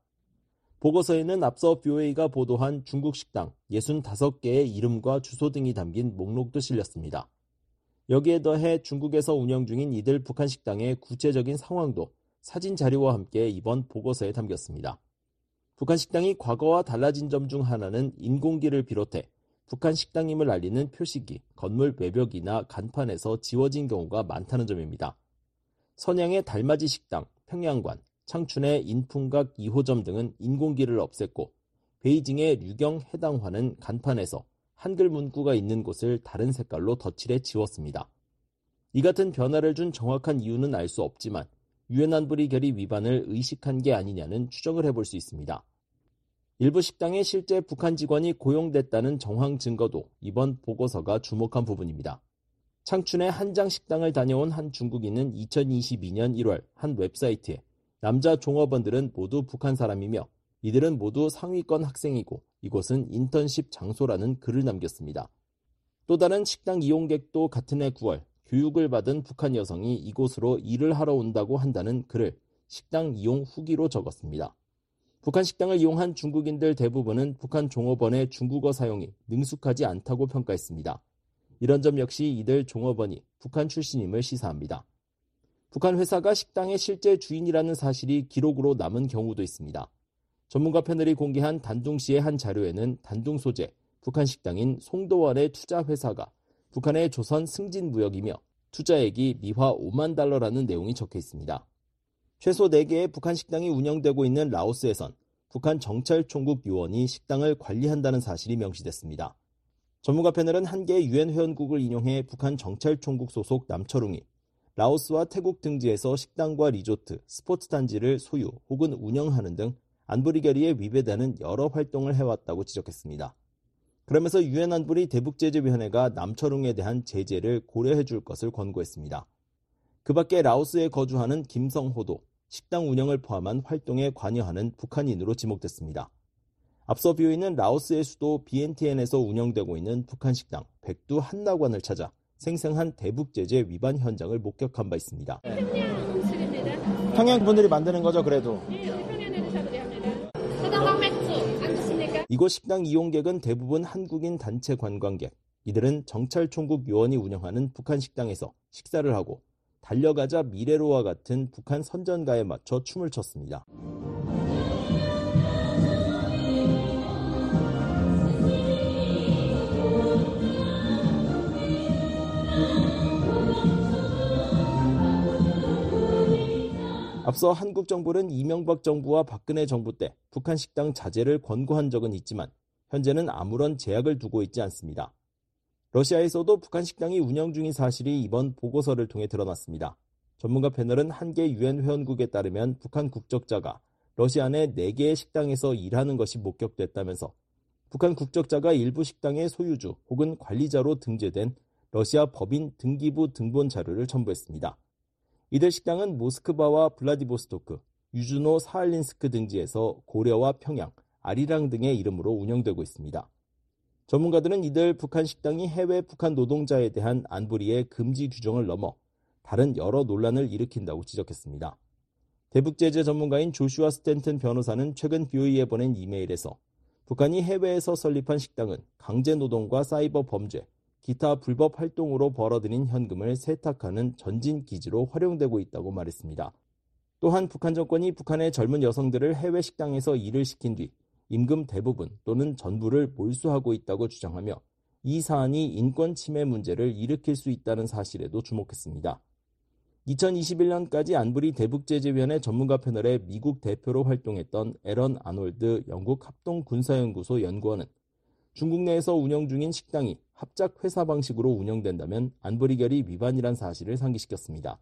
보고서에는 앞서 비오에이가 보도한 중국 식당 육십오 개의 이름과 주소 등이 담긴 목록도 실렸습니다. 여기에 더해 중국에서 운영 중인 이들 북한 식당의 구체적인 상황도 사진 자료와 함께 이번 보고서에 담겼습니다. 북한 식당이 과거와 달라진 점 중 하나는 인공기를 비롯해 북한 식당임을 알리는 표식이 건물 외벽이나 간판에서 지워진 경우가 많다는 점입니다. 선양의 달맞이 식당, 평양관, 창춘의 인풍각 이 호점 등은 인공기를 없앴고 베이징의 류경 해당화는 간판에서 한글 문구가 있는 곳을 다른 색깔로 덧칠해 지웠습니다. 이 같은 변화를 준 정확한 이유는 알 수 없지만 유엔 안보리 결의 위반을 의식한 게 아니냐는 추정을 해볼 수 있습니다. 일부 식당에 실제 북한 직원이 고용됐다는 정황 증거도 이번 보고서가 주목한 부분입니다. 창춘의 한장 식당을 다녀온 한 중국인은 이천이십이 년 일월 한 웹사이트에 남자 종업원들은 모두 북한 사람이며 이들은 모두 상위권 학생이고 이곳은 인턴십 장소라는 글을 남겼습니다. 또 다른 식당 이용객도 같은 해 구월 교육을 받은 북한 여성이 이곳으로 일을 하러 온다고 한다는 글을 식당 이용 후기로 적었습니다. 북한 식당을 이용한 중국인들 대부분은 북한 종업원의 중국어 사용이 능숙하지 않다고 평가했습니다. 이런 점 역시 이들 종업원이 북한 출신임을 시사합니다. 북한 회사가 식당의 실제 주인이라는 사실이 기록으로 남은 경우도 있습니다. 전문가 패널이 공개한 단둥시의 한 자료에는 단둥 소재 북한 식당인 송도원의 투자 회사가 북한의 조선 승진무역이며 투자액이 미화 오만 달러라는 내용이 적혀 있습니다. 최소 네 개의 북한 식당이 운영되고 있는 라오스에선 북한 정찰총국 요원이 식당을 관리한다는 사실이 명시됐습니다. 전문가 패널은 한 개의 유엔 회원국을 인용해 북한 정찰총국 소속 남철웅이 라오스와 태국 등지에서 식당과 리조트, 스포츠 단지를 소유 혹은 운영하는 등 안보리 결의에 위배되는 여러 활동을 해왔다고 지적했습니다. 그러면서 유엔 안보리 대북제재위원회가 남철웅에 대한 제재를 고려해 줄 것을 권고했습니다. 그 밖에 라오스에 거주하는 김성호도 식당 운영을 포함한 활동에 관여하는 북한인으로 지목됐습니다. 앞서 비오이는 라오스의 수도 비엔티엔에서 운영되고 있는 북한 식당 백두 한나관을 찾아 생생한 대북제재 위반 현장을 목격한 바 있습니다. 평양 분들이 만드는 거죠, 그래도? 이곳 식당 이용객은 대부분 한국인 단체 관광객. 이들은 정찰총국 요원이 운영하는 북한 식당에서 식사를 하고 달려가자 미래로와 같은 북한 선전가에 맞춰 춤을 췄습니다. 앞서 한국 정부는 이명박 정부와 박근혜 정부 때 북한 식당 자제를 권고한 적은 있지만 현재는 아무런 제약을 두고 있지 않습니다. 러시아에서도 북한 식당이 운영 중인 사실이 이번 보고서를 통해 드러났습니다. 전문가 패널은 한 개 유엔 회원국에 따르면 북한 국적자가 러시아 내 네 개의 식당에서 일하는 것이 목격됐다면서 북한 국적자가 일부 식당의 소유주 혹은 관리자로 등재된 러시아 법인 등기부 등본 자료를 첨부했습니다. 이들 식당은 모스크바와 블라디보스토크, 유주노 사할린스크 등지에서 고려와 평양, 아리랑 등의 이름으로 운영되고 있습니다. 전문가들은 이들 북한 식당이 해외 북한 노동자에 대한 안보리의 금지 규정을 넘어 다른 여러 논란을 일으킨다고 지적했습니다. 대북 제재 전문가인 조슈아 스탠튼 변호사는 최근 비오이에 보낸 이메일에서 북한이 해외에서 설립한 식당은 강제 노동과 사이버 범죄, 기타 불법 활동으로 벌어들인 현금을 세탁하는 전진 기지로 활용되고 있다고 말했습니다. 또한 북한 정권이 북한의 젊은 여성들을 해외 식당에서 일을 시킨 뒤 임금 대부분 또는 전부를 몰수하고 있다고 주장하며 이 사안이 인권 침해 문제를 일으킬 수 있다는 사실에도 주목했습니다. 이천이십일 년까지 안보리 대북제재위원회 전문가 패널의 미국 대표로 활동했던 에런 아놀드 영국 합동군사연구소 연구원은 중국 내에서 운영 중인 식당이 합작 회사 방식으로 운영된다면 안보리 결의 위반이란 사실을 상기시켰습니다.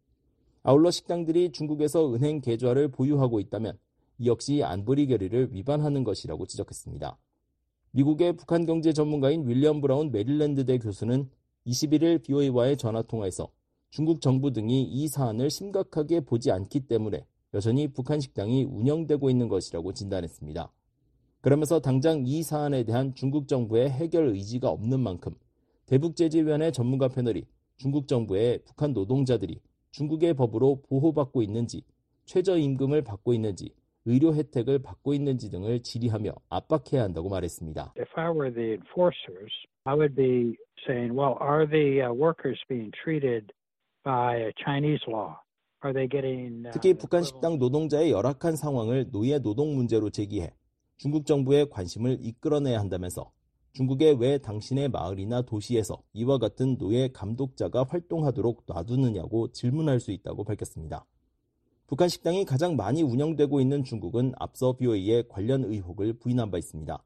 아울러 식당들이 중국에서 은행 계좌를 보유하고 있다면 이 역시 안보리 결의를 위반하는 것이라고 지적했습니다. 미국의 북한 경제 전문가인 윌리엄 브라운 메릴랜드대 교수는 이십일 일 비오이와의 전화통화에서 중국 정부 등이 이 사안을 심각하게 보지 않기 때문에 여전히 북한 식당이 운영되고 있는 것이라고 진단했습니다. 그러면서 당장 이 사안에 대한 중국 정부의 해결 의지가 없는 만큼 대북제재위원회 전문가 패널이 중국 정부의 북한 노동자들이 중국의 법으로 보호받고 있는지, 최저임금을 받고 있는지, 의료 혜택을 받고 있는지 등을 질의하며 압박해야 한다고 말했습니다. If I were the enforcers, I would be saying, well, are the workers being treated by Chinese law? Are they getting... 특히 북한 식당 노동자의 열악한 상황을 노예 노동 문제로 제기해 중국 정부의 관심을 이끌어내야 한다면서 중국에 왜 당신의 마을이나 도시에서 이와 같은 노예 감독자가 활동하도록 놔두느냐고 질문할 수 있다고 밝혔습니다. 북한 식당이 가장 많이 운영되고 있는 중국은 앞서 비오이에 관련 의혹을 부인한 바 있습니다.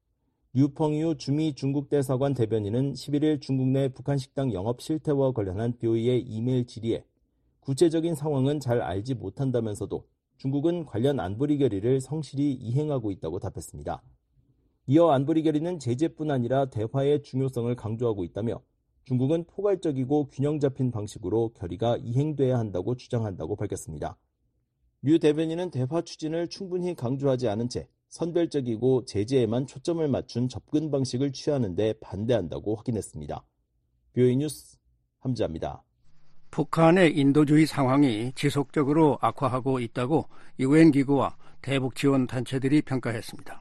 류펑유 주미 중국 대사관 대변인은 십일 일 중국 내 북한 식당 영업 실태와 관련한 비오이의 이메일 질의에 구체적인 상황은 잘 알지 못한다면서도 중국은 관련 안보리 결의를 성실히 이행하고 있다고 답했습니다. 이어 안보리 결의는 제재뿐 아니라 대화의 중요성을 강조하고 있다며 중국은 포괄적이고 균형 잡힌 방식으로 결의가 이행돼야 한다고 주장한다고 밝혔습니다. 류 대변인은 대화 추진을 충분히 강조하지 않은 채 선별적이고 제재에만 초점을 맞춘 접근 방식을 취하는 데 반대한다고 확인했습니다. 비오이 뉴스 함지아입니다. 북한의 인도주의 상황이 지속적으로 악화하고 있다고 유엔 기구와 대북 지원 단체들이 평가했습니다.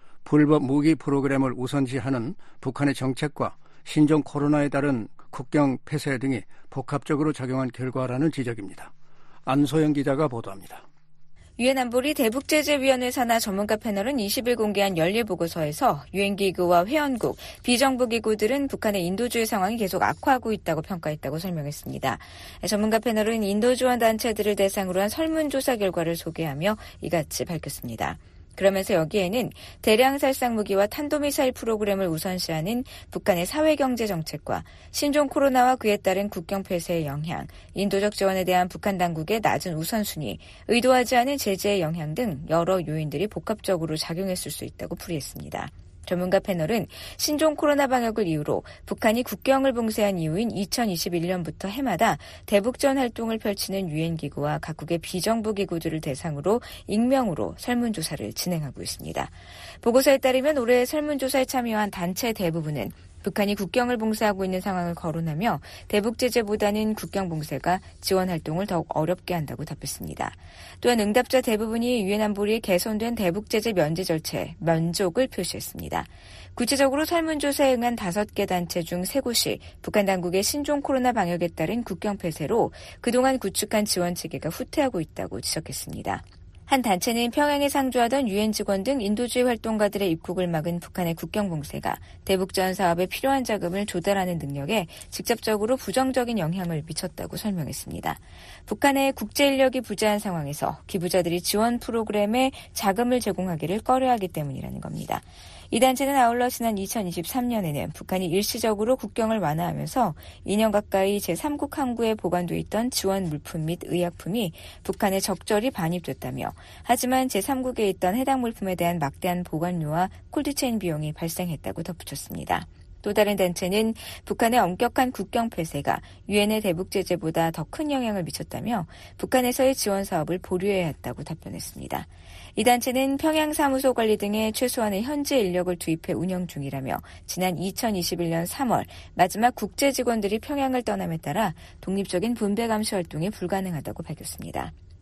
불법 무기 프로그램을 우선시하는 북한의 정책과 신종 코로나에 따른 국경 폐쇄 등이 복합적으로 작용한 결과라는 지적입니다. 안소영 기자가 보도합니다. 유엔 안보리 대북제재위원회 산하 전문가 패널은 이십 일 공개한 연례 보고서에서 유엔 기구와 회원국, 비정부 기구들은 북한의 인도주의 상황이 계속 악화하고 있다고 평가했다고 설명했습니다. 전문가 패널은 인도 지원 단체들을 대상으로 한 설문조사 결과를 소개하며 이같이 밝혔습니다. 그러면서 여기에는 대량 살상 무기와 탄도미사일 프로그램을 우선시하는 북한의 사회경제 정책과 신종 코로나와 그에 따른 국경 폐쇄의 영향, 인도적 지원에 대한 북한 당국의 낮은 우선순위, 의도하지 않은 제재의 영향 등 여러 요인들이 복합적으로 작용했을 수 있다고 풀이했습니다. 전문가 패널은 신종 코로나 방역을 이유로 북한이 국경을 봉쇄한 이후인 이천이십일 년부터 해마다 대북전 활동을 펼치는 유엔 기구와 각국의 비정부 기구들을 대상으로 익명으로 설문조사를 진행하고 있습니다. 보고서에 따르면 올해 설문조사에 참여한 단체 대부분은 북한이 국경을 봉쇄하고 있는 상황을 거론하며 대북 제재보다는 국경 봉쇄가 지원 활동을 더욱 어렵게 한다고 답했습니다. 또한 응답자 대부분이 유엔 안보리의 개선된 대북 제재 면제 절차에 만족을 표시했습니다. 구체적으로 설문조사에 응한 다섯 개 단체 중 세 곳이 북한 당국의 신종 코로나 방역에 따른 국경 폐쇄로 그동안 구축한 지원 체계가 후퇴하고 있다고 지적했습니다. 한 단체는 평양에 상주하던 유엔 직원 등 인도주의 활동가들의 입국을 막은 북한의 국경 봉쇄가 대북전 사업에 필요한 자금을 조달하는 능력에 직접적으로 부정적인 영향을 미쳤다고 설명했습니다. 북한의 국제 인력이 부재한 상황에서 기부자들이 지원 프로그램에 자금을 제공하기를 꺼려하기 때문이라는 겁니다. 이 단체는 아울러 지난 이천이십삼 년에는 북한이 일시적으로 국경을 완화하면서 이 년 가까이 제삼국 항구에 보관돼 있던 지원 물품 및 의약품이 북한에 적절히 반입됐다며 하지만 제삼국에 있던 해당 물품에 대한 막대한 보관료와 콜드체인 비용이 발생했다고 덧붙였습니다. 또 다른 단체는 북한의 엄격한 국경 폐쇄가 유엔의 대북 제재보다 더 큰 영향을 미쳤다며 북한에서의 지원 사업을 보류해야 했다고 답변했습니다. 이 단체는 평양 사무소 관리 등의 최소한의 현지 인력을 투입해 운영 중이라며 지난 이천이십일 년 삼월 마지막 국제 직원들이 평양을 떠남에 따라 독립적인 분배 감시 활동이 불가능하다고 밝혔습니다.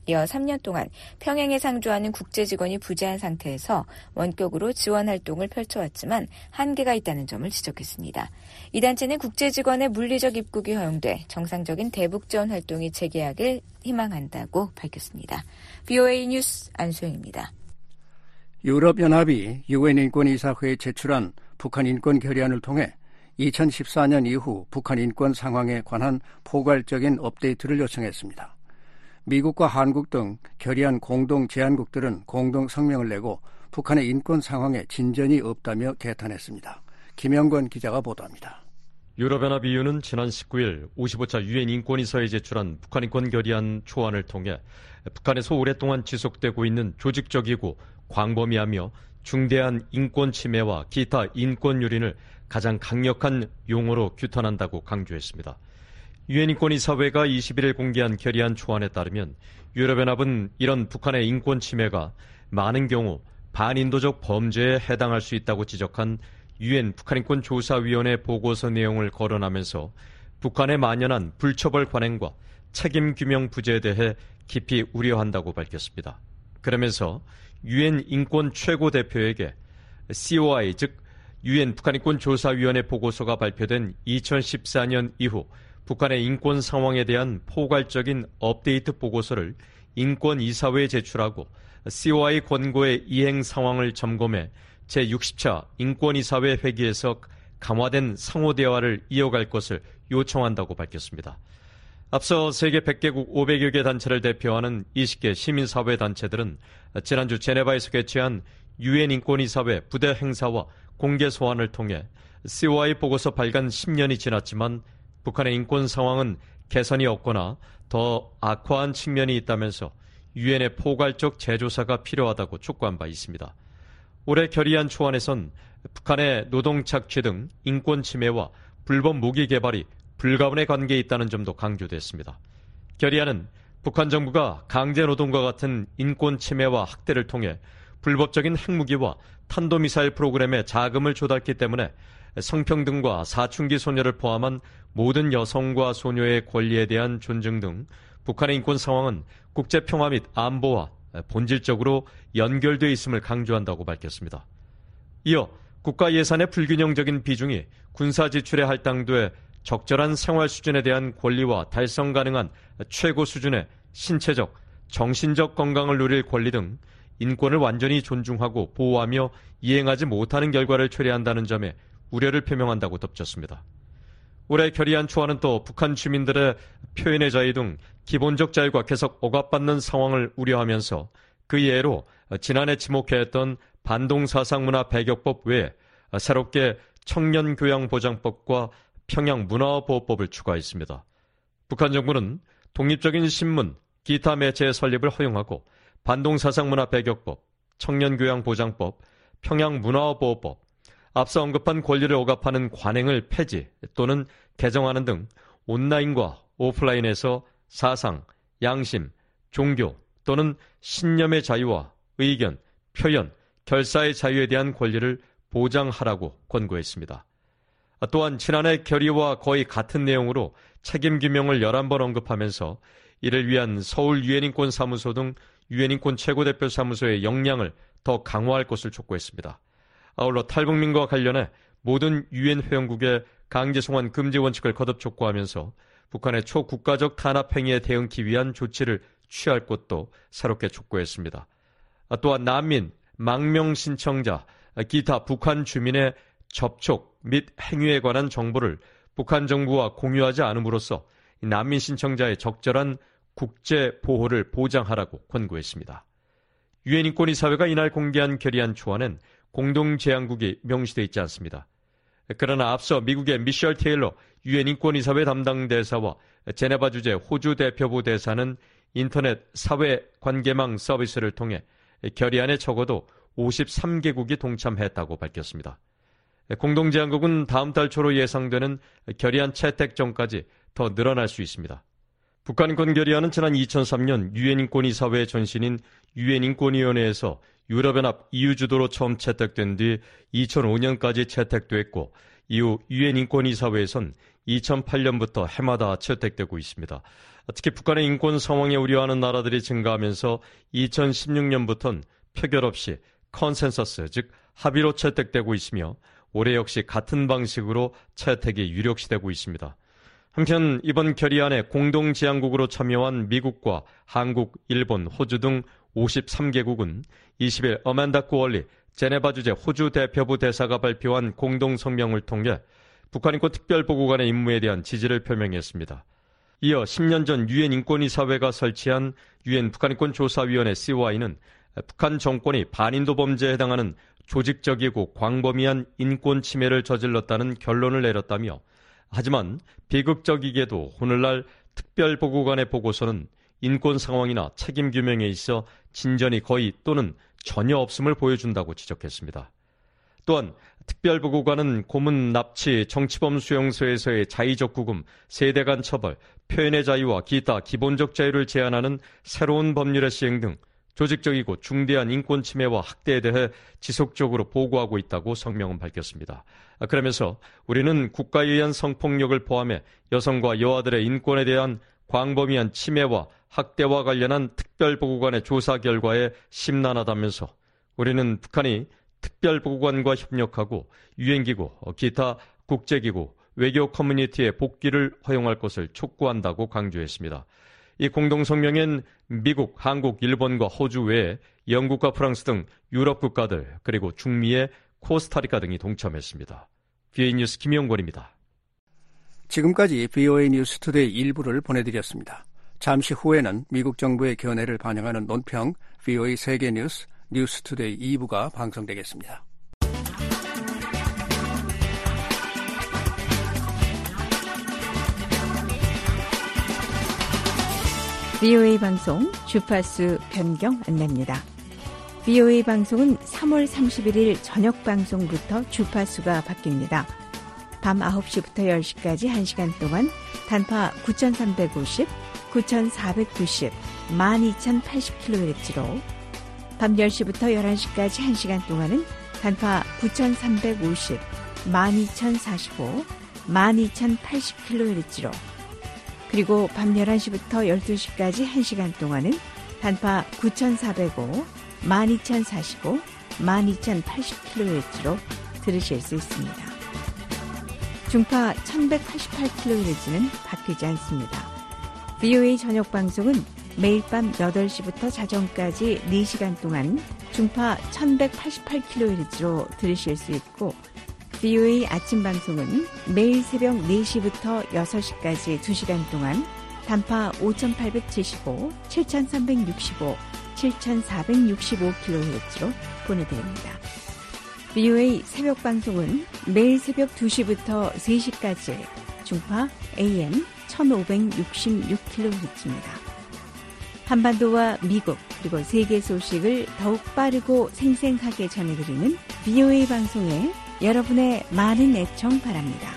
이어 삼 년 동안 평양에 상주하는 국제 직원이 부재한 상태에서 원격으로 지원 활동을 펼쳐왔지만 한계가 있다는 점을 지적했습니다. 이 단체는 국제 직원의 물리적 입국이 허용돼 정상적인 대북 지원 활동이 재개하길 희망한다고 밝혔습니다. 브이오에이 뉴스 안소영입니다. 유럽연합이 유엔 인권이사회에 제출한 북한 인권 결의안을 통해 이천십사 년 이후 북한 인권 상황에 관한 포괄적인 업데이트를 요청했습니다. 미국과 한국 등 결의안 공동 제안국들은 공동 성명을 내고 북한의 인권 상황에 진전이 없다며 개탄했습니다. 김영권 기자가 보도합니다. 유럽연합 이유는 지난 십구 일 오십오 차 유엔 인권이사회에 제출한 북한 인권 결의안 초안을 통해 북한에서 오랫동안 지속되고 있는 조직적이고 광범위하며 중대한 인권 침해와 기타 인권 유린을 가장 강력한 용어로 규탄한다고 강조했습니다. 유엔 인권이사회가 이십일 일 공개한 결의안 초안에 따르면 유럽연합은 이런 북한의 인권 침해가 많은 경우 반인도적 범죄에 해당할 수 있다고 지적한 유엔 북한인권조사위원회 보고서 내용을 거론하면서 북한에 만연한 불처벌 관행과 책임 규명 부재에 대해 깊이 우려한다고 밝혔습니다. 그러면서 유엔 인권 최고 대표에게 씨오아이 즉 유엔 북한인권조사위원회 보고서가 발표된 이천십사 년 이후 북한의 인권 상황에 대한 포괄적인 업데이트 보고서를 인권이사회에 제출하고 씨오아이 권고의 이행 상황을 점검해 제육십 차 인권이사회 회기에서 강화된 상호 대화를 이어갈 것을 요청한다고 밝혔습니다. 앞서 세계 백 개국 오백여 개 단체를 대표하는 이십 개 시민사회 단체들은 지난주 제네바에서 개최한 유엔 인권이사회 부대 행사와 공개 소환을 통해 씨오아이 보고서 발간 십 년이 지났지만 북한의 인권 상황은 개선이 없거나 더 악화한 측면이 있다면서 유엔의 포괄적 재조사가 필요하다고 촉구한 바 있습니다. 올해 결의안 초안에선 북한의 노동 착취 등 인권 침해와 불법 무기 개발이 불가분의 관계에 있다는 점도 강조됐습니다. 결의안은 북한 정부가 강제 노동과 같은 인권 침해와 학대를 통해 불법적인 핵무기와 탄도미사일 프로그램에 자금을 조달했기 때문에 성평등과 사춘기 소녀를 포함한 모든 여성과 소녀의 권리에 대한 존중 등 북한의 인권 상황은 국제평화 및 안보와 본질적으로 연결되어 있음을 강조한다고 밝혔습니다. 이어 국가 예산의 불균형적인 비중이 군사 지출에 할당돼 적절한 생활 수준에 대한 권리와 달성 가능한 최고 수준의 신체적, 정신적 건강을 누릴 권리 등 인권을 완전히 존중하고 보호하며 이행하지 못하는 결과를 초래한다는 점에 우려를 표명한다고 덧붙였습니다. 올해 결의안 초안은 또 북한 주민들의 표현의 자유 등 기본적 자유가 계속 억압받는 상황을 우려하면서 그 예로 지난해 지목했던 반동사상문화 배격법 외에 새롭게 청년교양보장법과 평양문화보호법을 추가했습니다. 북한 정부는 독립적인 신문, 기타 매체의 설립을 허용하고 반동사상문화 배격법, 청년교양보장법, 평양문화보호법, 앞서 언급한 권리를 억압하는 관행을 폐지 또는 개정하는 등 온라인과 오프라인에서 사상, 양심, 종교 또는 신념의 자유와 의견, 표현, 결사의 자유에 대한 권리를 보장하라고 권고했습니다. 또한 지난해 결의와 거의 같은 내용으로 책임 규명을 열한 번 언급하면서 이를 위한 서울 유엔인권사무소 등 유엔인권 최고대표 사무소의 역량을 더 강화할 것을 촉구했습니다. 아울러 탈북민과 관련해 모든 유엔 회원국의 강제 송환 금지 원칙을 거듭 촉구하면서 북한의 초국가적 탄압 행위에 대응하기 위한 조치를 취할 것도 새롭게 촉구했습니다. 또한 난민, 망명 신청자, 기타 북한 주민의 접촉 및 행위에 관한 정보를 북한 정부와 공유하지 않음으로써 난민 신청자의 적절한 국제 보호를 보장하라고 권고했습니다. 유엔 인권이사회가 이날 공개한 결의안 초안엔 공동 제안국이 명시되어 있지 않습니다. 그러나 앞서 미국의 미셸 테일러 유엔 인권이사회 담당 대사와 제네바 주재 호주 대표부 대사는 인터넷 사회 관계망 서비스를 통해 결의안에 적어도 오십삼 개국이 동참했다고 밝혔습니다. 공동 제안국은 다음 달 초로 예상되는 결의안 채택 전까지 더 늘어날 수 있습니다. 북한 인권 결의안은 지난 이천삼 년 유엔 인권이사회 전신인 유엔 인권위원회에서 유럽연합 이유 주도로 처음 채택된 뒤 이천오 년까지 채택됐고 이후 유엔 인권이사회에선 이천팔 년부터 해마다 채택되고 있습니다. 특히 북한의 인권 상황에 우려하는 나라들이 증가하면서 이천십육 년부터는 표결 없이 컨센서스, 즉 합의로 채택되고 있으며 올해 역시 같은 방식으로 채택이 유력시되고 있습니다. 한편 이번 결의안에 공동지향국으로 참여한 미국과 한국, 일본, 호주 등 오십삼 개국은 이십 일 어만다 쿠얼리 제네바 주재 호주 대표부 대사가 발표한 공동성명을 통해 북한인권 특별보고관의 임무에 대한 지지를 표명했습니다. 이어 십 년 전 유엔 인권이사회가 설치한 유엔 북한인권조사위원회 씨오아이는 북한 정권이 반인도 범죄에 해당하는 조직적이고 광범위한 인권 침해를 저질렀다는 결론을 내렸다며, 하지만 비극적이게도 오늘날 특별보고관의 보고서는 인권 상황이나 책임 규명에 있어 진전이 거의 또는 전혀 없음을 보여준다고 지적했습니다. 또한 특별보고관은 고문, 납치, 정치범 수용소에서의 자의적 구금, 세대 간 처벌, 표현의 자유와 기타 기본적 자유를 제한하는 새로운 법률의 시행 등 조직적이고 중대한 인권 침해와 학대에 대해 지속적으로 보고하고 있다고 성명은 밝혔습니다. 그러면서 우리는 국가에 의한 성폭력을 포함해 여성과 여아들의 인권에 대한 광범위한 침해와 학대와 관련한 특별보고관의 조사 결과에 심란하다면서 우리는 북한이 특별보고관과 협력하고 유엔기구, 기타 국제기구, 외교 커뮤니티의 복귀를 허용할 것을 촉구한다고 강조했습니다. 이 공동성명엔 미국, 한국, 일본과 호주 외에 영국과 프랑스 등 유럽 국가들, 그리고 중미의 코스타리카 등이 동참했습니다. 비오에이 뉴스 김영권입니다. 지금까지 비오에이 뉴스 투데이 일부를 보내드렸습니다. 잠시 후에는 미국 정부의 견해를 반영하는 논평 비오에이 세계뉴스 뉴스 투데이 이 부가 방송되겠습니다. 비오에이 방송 주파수 변경 안내입니다. 비오에이 방송은 삼월 삼십일일 저녁 방송부터 주파수가 바뀝니다. 밤 아홉 시부터 열 시까지 한 시간 동안 단파 구천삼백오십, 구천사백구십, 만 이천팔십 킬로헤르츠로, 밤 열 시부터 열한 시까지 한 시간 동안은 단파 구천삼백오십, 만 이천사십오, 만 이천팔십 킬로헤르츠로, 그리고 밤 열한 시부터 열두 시까지 한 시간 동안은 단파 구천사백오, 만 이천사십오, 만 이천팔십 킬로헤르츠로 들으실 수 있습니다. 중파 천백팔십팔 킬로헤르츠는 바뀌지 않습니다. 비오에이 저녁 방송은 매일 밤 여덟 시부터 자정까지 네 시간 동안 중파 천백팔십팔 킬로헤르츠로 들으실 수 있고, 비오에이 아침 방송은 매일 새벽 네 시부터 여섯 시까지 두 시간 동안 단파 오천팔백칠십오, 칠천삼백육십오, 칠천사백육십오 킬로헤르츠로 보내드립니다. 비오에이 새벽 방송은 매일 새벽 두 시부터 세 시까지 중파 에이엠 천오백육십육 킬로헤르츠입니다. 한반도와 미국 그리고 세계 소식을 더욱 빠르고 생생하게 전해드리는 비오에이 방송에 여러분의 많은 애청 바랍니다.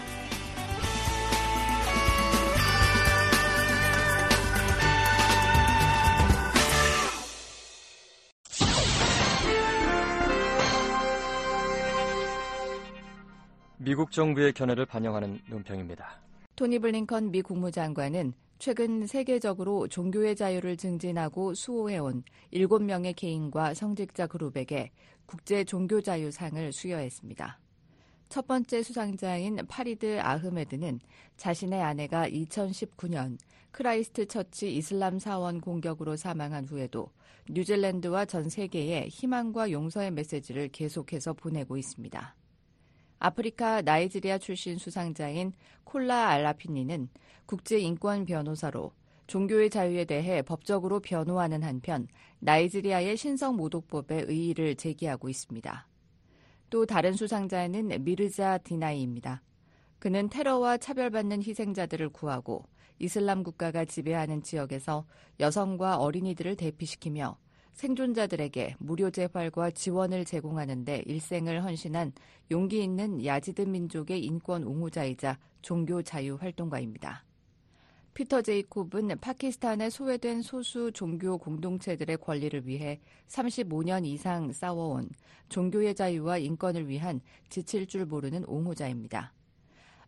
미국 정부의 견해를 반영하는 논평입니다. 토니 블링컨 미 국무장관은 최근 세계적으로 종교의 자유를 증진하고 수호해온 일곱 명의 개인과 성직자 그룹에게 국제 종교자유상을 수여했습니다. 첫 번째 수상자인 파리드 아흐메드는 자신의 아내가 이천십구 년 크라이스트 처치 이슬람 사원 공격으로 사망한 후에도 뉴질랜드와 전 세계에 희망과 용서의 메시지를 계속해서 보내고 있습니다. 아프리카 나이지리아 출신 수상자인 콜라 알라피니는 국제인권 변호사로 종교의 자유에 대해 법적으로 변호하는 한편 나이지리아의 신성모독법에 의의를 제기하고 있습니다. 또 다른 수상자는 미르자 디나이입니다. 그는 테러와 차별받는 희생자들을 구하고 이슬람 국가가 지배하는 지역에서 여성과 어린이들을 대피시키며 생존자들에게 무료 재활과 지원을 제공하는 데 일생을 헌신한 용기 있는 야지드 민족의 인권 옹호자이자 종교 자유 활동가입니다. 피터 제이콥은 파키스탄의 소외된 소수 종교 공동체들의 권리를 위해 삼십오 년 이상 싸워온 종교의 자유와 인권을 위한 지칠 줄 모르는 옹호자입니다.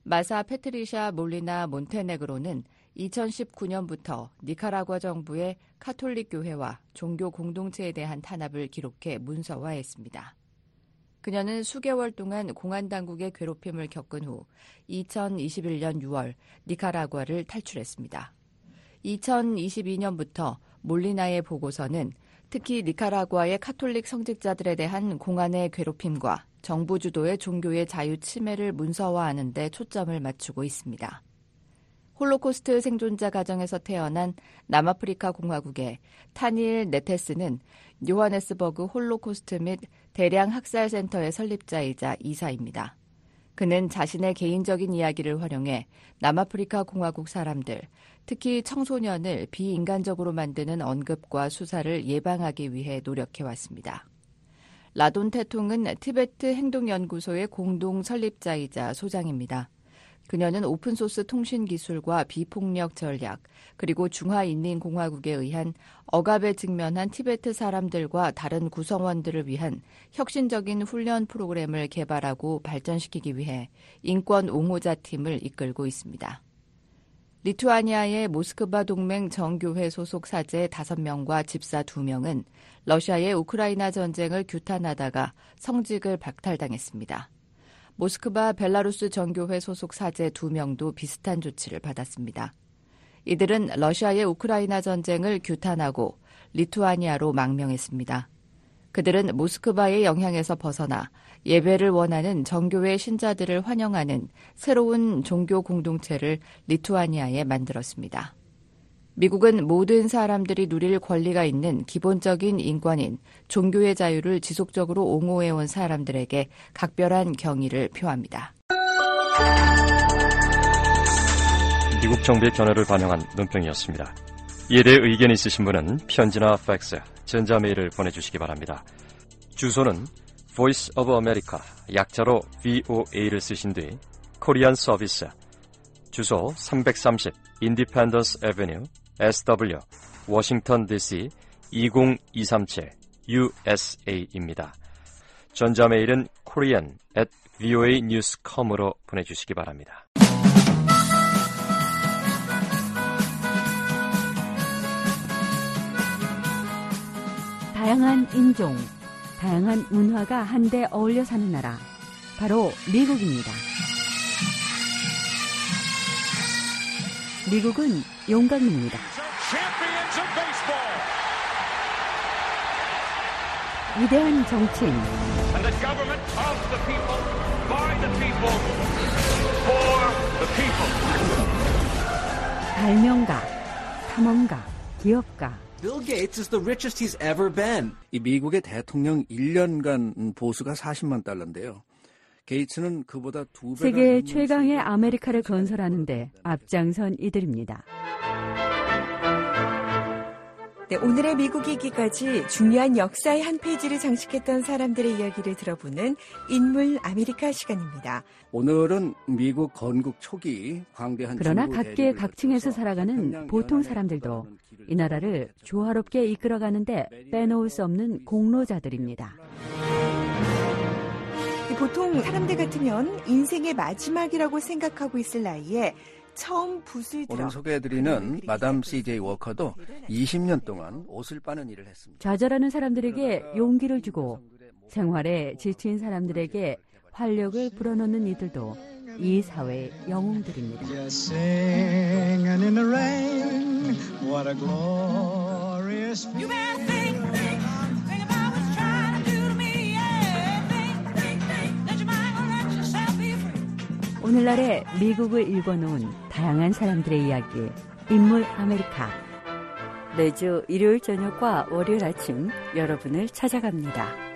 마사 페트리샤 몰리나 몬테네그로는 이천십구 년부터 니카라과 정부의 카톨릭 교회와 종교 공동체에 대한 탄압을 기록해 문서화했습니다. 그녀는 수개월 동안 공안 당국의 괴롭힘을 겪은 후 이천이십일 년 유월 니카라과를 탈출했습니다. 이천이십이 년부터 몰리나의 보고서는 특히 니카라과의 카톨릭 성직자들에 대한 공안의 괴롭힘과 정부 주도의 종교의 자유 침해를 문서화하는 데 초점을 맞추고 있습니다. 홀로코스트 생존자 가정에서 태어난 남아프리카 공화국의 타닐 네테스는 요하네스버그 홀로코스트 및 대량 학살 센터의 설립자이자 이사입니다. 그는 자신의 개인적인 이야기를 활용해 남아프리카 공화국 사람들, 특히 청소년을 비인간적으로 만드는 언급과 수사를 예방하기 위해 노력해왔습니다. 라돈 태통은 티베트 행동연구소의 공동 설립자이자 소장입니다. 그녀는 오픈소스 통신 기술과 비폭력 전략, 그리고 중화인민공화국에 의한 억압에 직면한 티베트 사람들과 다른 구성원들을 위한 혁신적인 훈련 프로그램을 개발하고 발전시키기 위해 인권 옹호자 팀을 이끌고 있습니다. 리투아니아의 모스크바 동맹 정교회 소속 사제 다섯 명과 집사 두 명은 러시아의 우크라이나 전쟁을 규탄하다가 성직을 박탈당했습니다. 모스크바 벨라루스 정교회 소속 사제 두 명도 비슷한 조치를 받았습니다. 이들은 러시아의 우크라이나 전쟁을 규탄하고 리투아니아로 망명했습니다. 그들은 모스크바의 영향에서 벗어나 예배를 원하는 정교회 신자들을 환영하는 새로운 종교 공동체를 리투아니아에 만들었습니다. 미국은 모든 사람들이 누릴 권리가 있는 기본적인 인권인 종교의 자유를 지속적으로 옹호해온 사람들에게 각별한 경의를 표합니다. 미국 정부의 견해를 반영한 논평이었습니다. 이에 대해 의견 있으신 분은 편지나 팩스, 전자메일을 보내주시기 바랍니다. 주소는 Voice of America, 약자로 브이오에이를 쓰신 뒤 코리안 서비스, 주소 삼백삼십 Independence Avenue, 에스더블유, 워싱턴 디씨 이공이삼칠 유에스에이입니다. 전자메일은 korean at voa news dot com으로 보내주시기 바랍니다. 다양한 인종, 다양한 문화가 한데 어울려 사는 나라, 바로 미국입니다. 미국은 용광입니다. 위대한 정치인, 발명가, 탐험가, 기업가. Bill Gates is the richest he's ever been. 이 미국의 대통령 일 년간 보수가 사십만 달러인데요. 게이츠는 그보다 두 배. 세계 최강의 아메리카를 건설하는데 앞장선 이들입니다. 네, 오늘의 미국 얘기까지 중요한 역사의 한 페이지를 장식했던 사람들의 이야기를 들어보는 인물 아메리카 시간입니다. 오늘은 미국 건국 초기 광대한 그러나 각계 각층에서 살아가는 보통 사람들도 이 나라를 조화롭게 이끌어가는데 빼놓을 수 없는 공로자들입니다. 보통 사람들 같으면 인생의 마지막이라고 생각하고 있을 나이에 처음 붓을 들어 오늘 소개해드리는 마담 씨제이 워커도 이십 년 동안 옷을 빠는 일을 했습니다. 좌절하는 사람들에게 용기를 주고 생활에 지친 사람들에게 활력을 불어넣는 이들도 이 사회의 영웅들입니다. 오늘날의 미국을 읽어놓은 다양한 사람들의 이야기, 인물 아메리카. 매주 일요일 저녁과 월요일 아침 여러분을 찾아갑니다.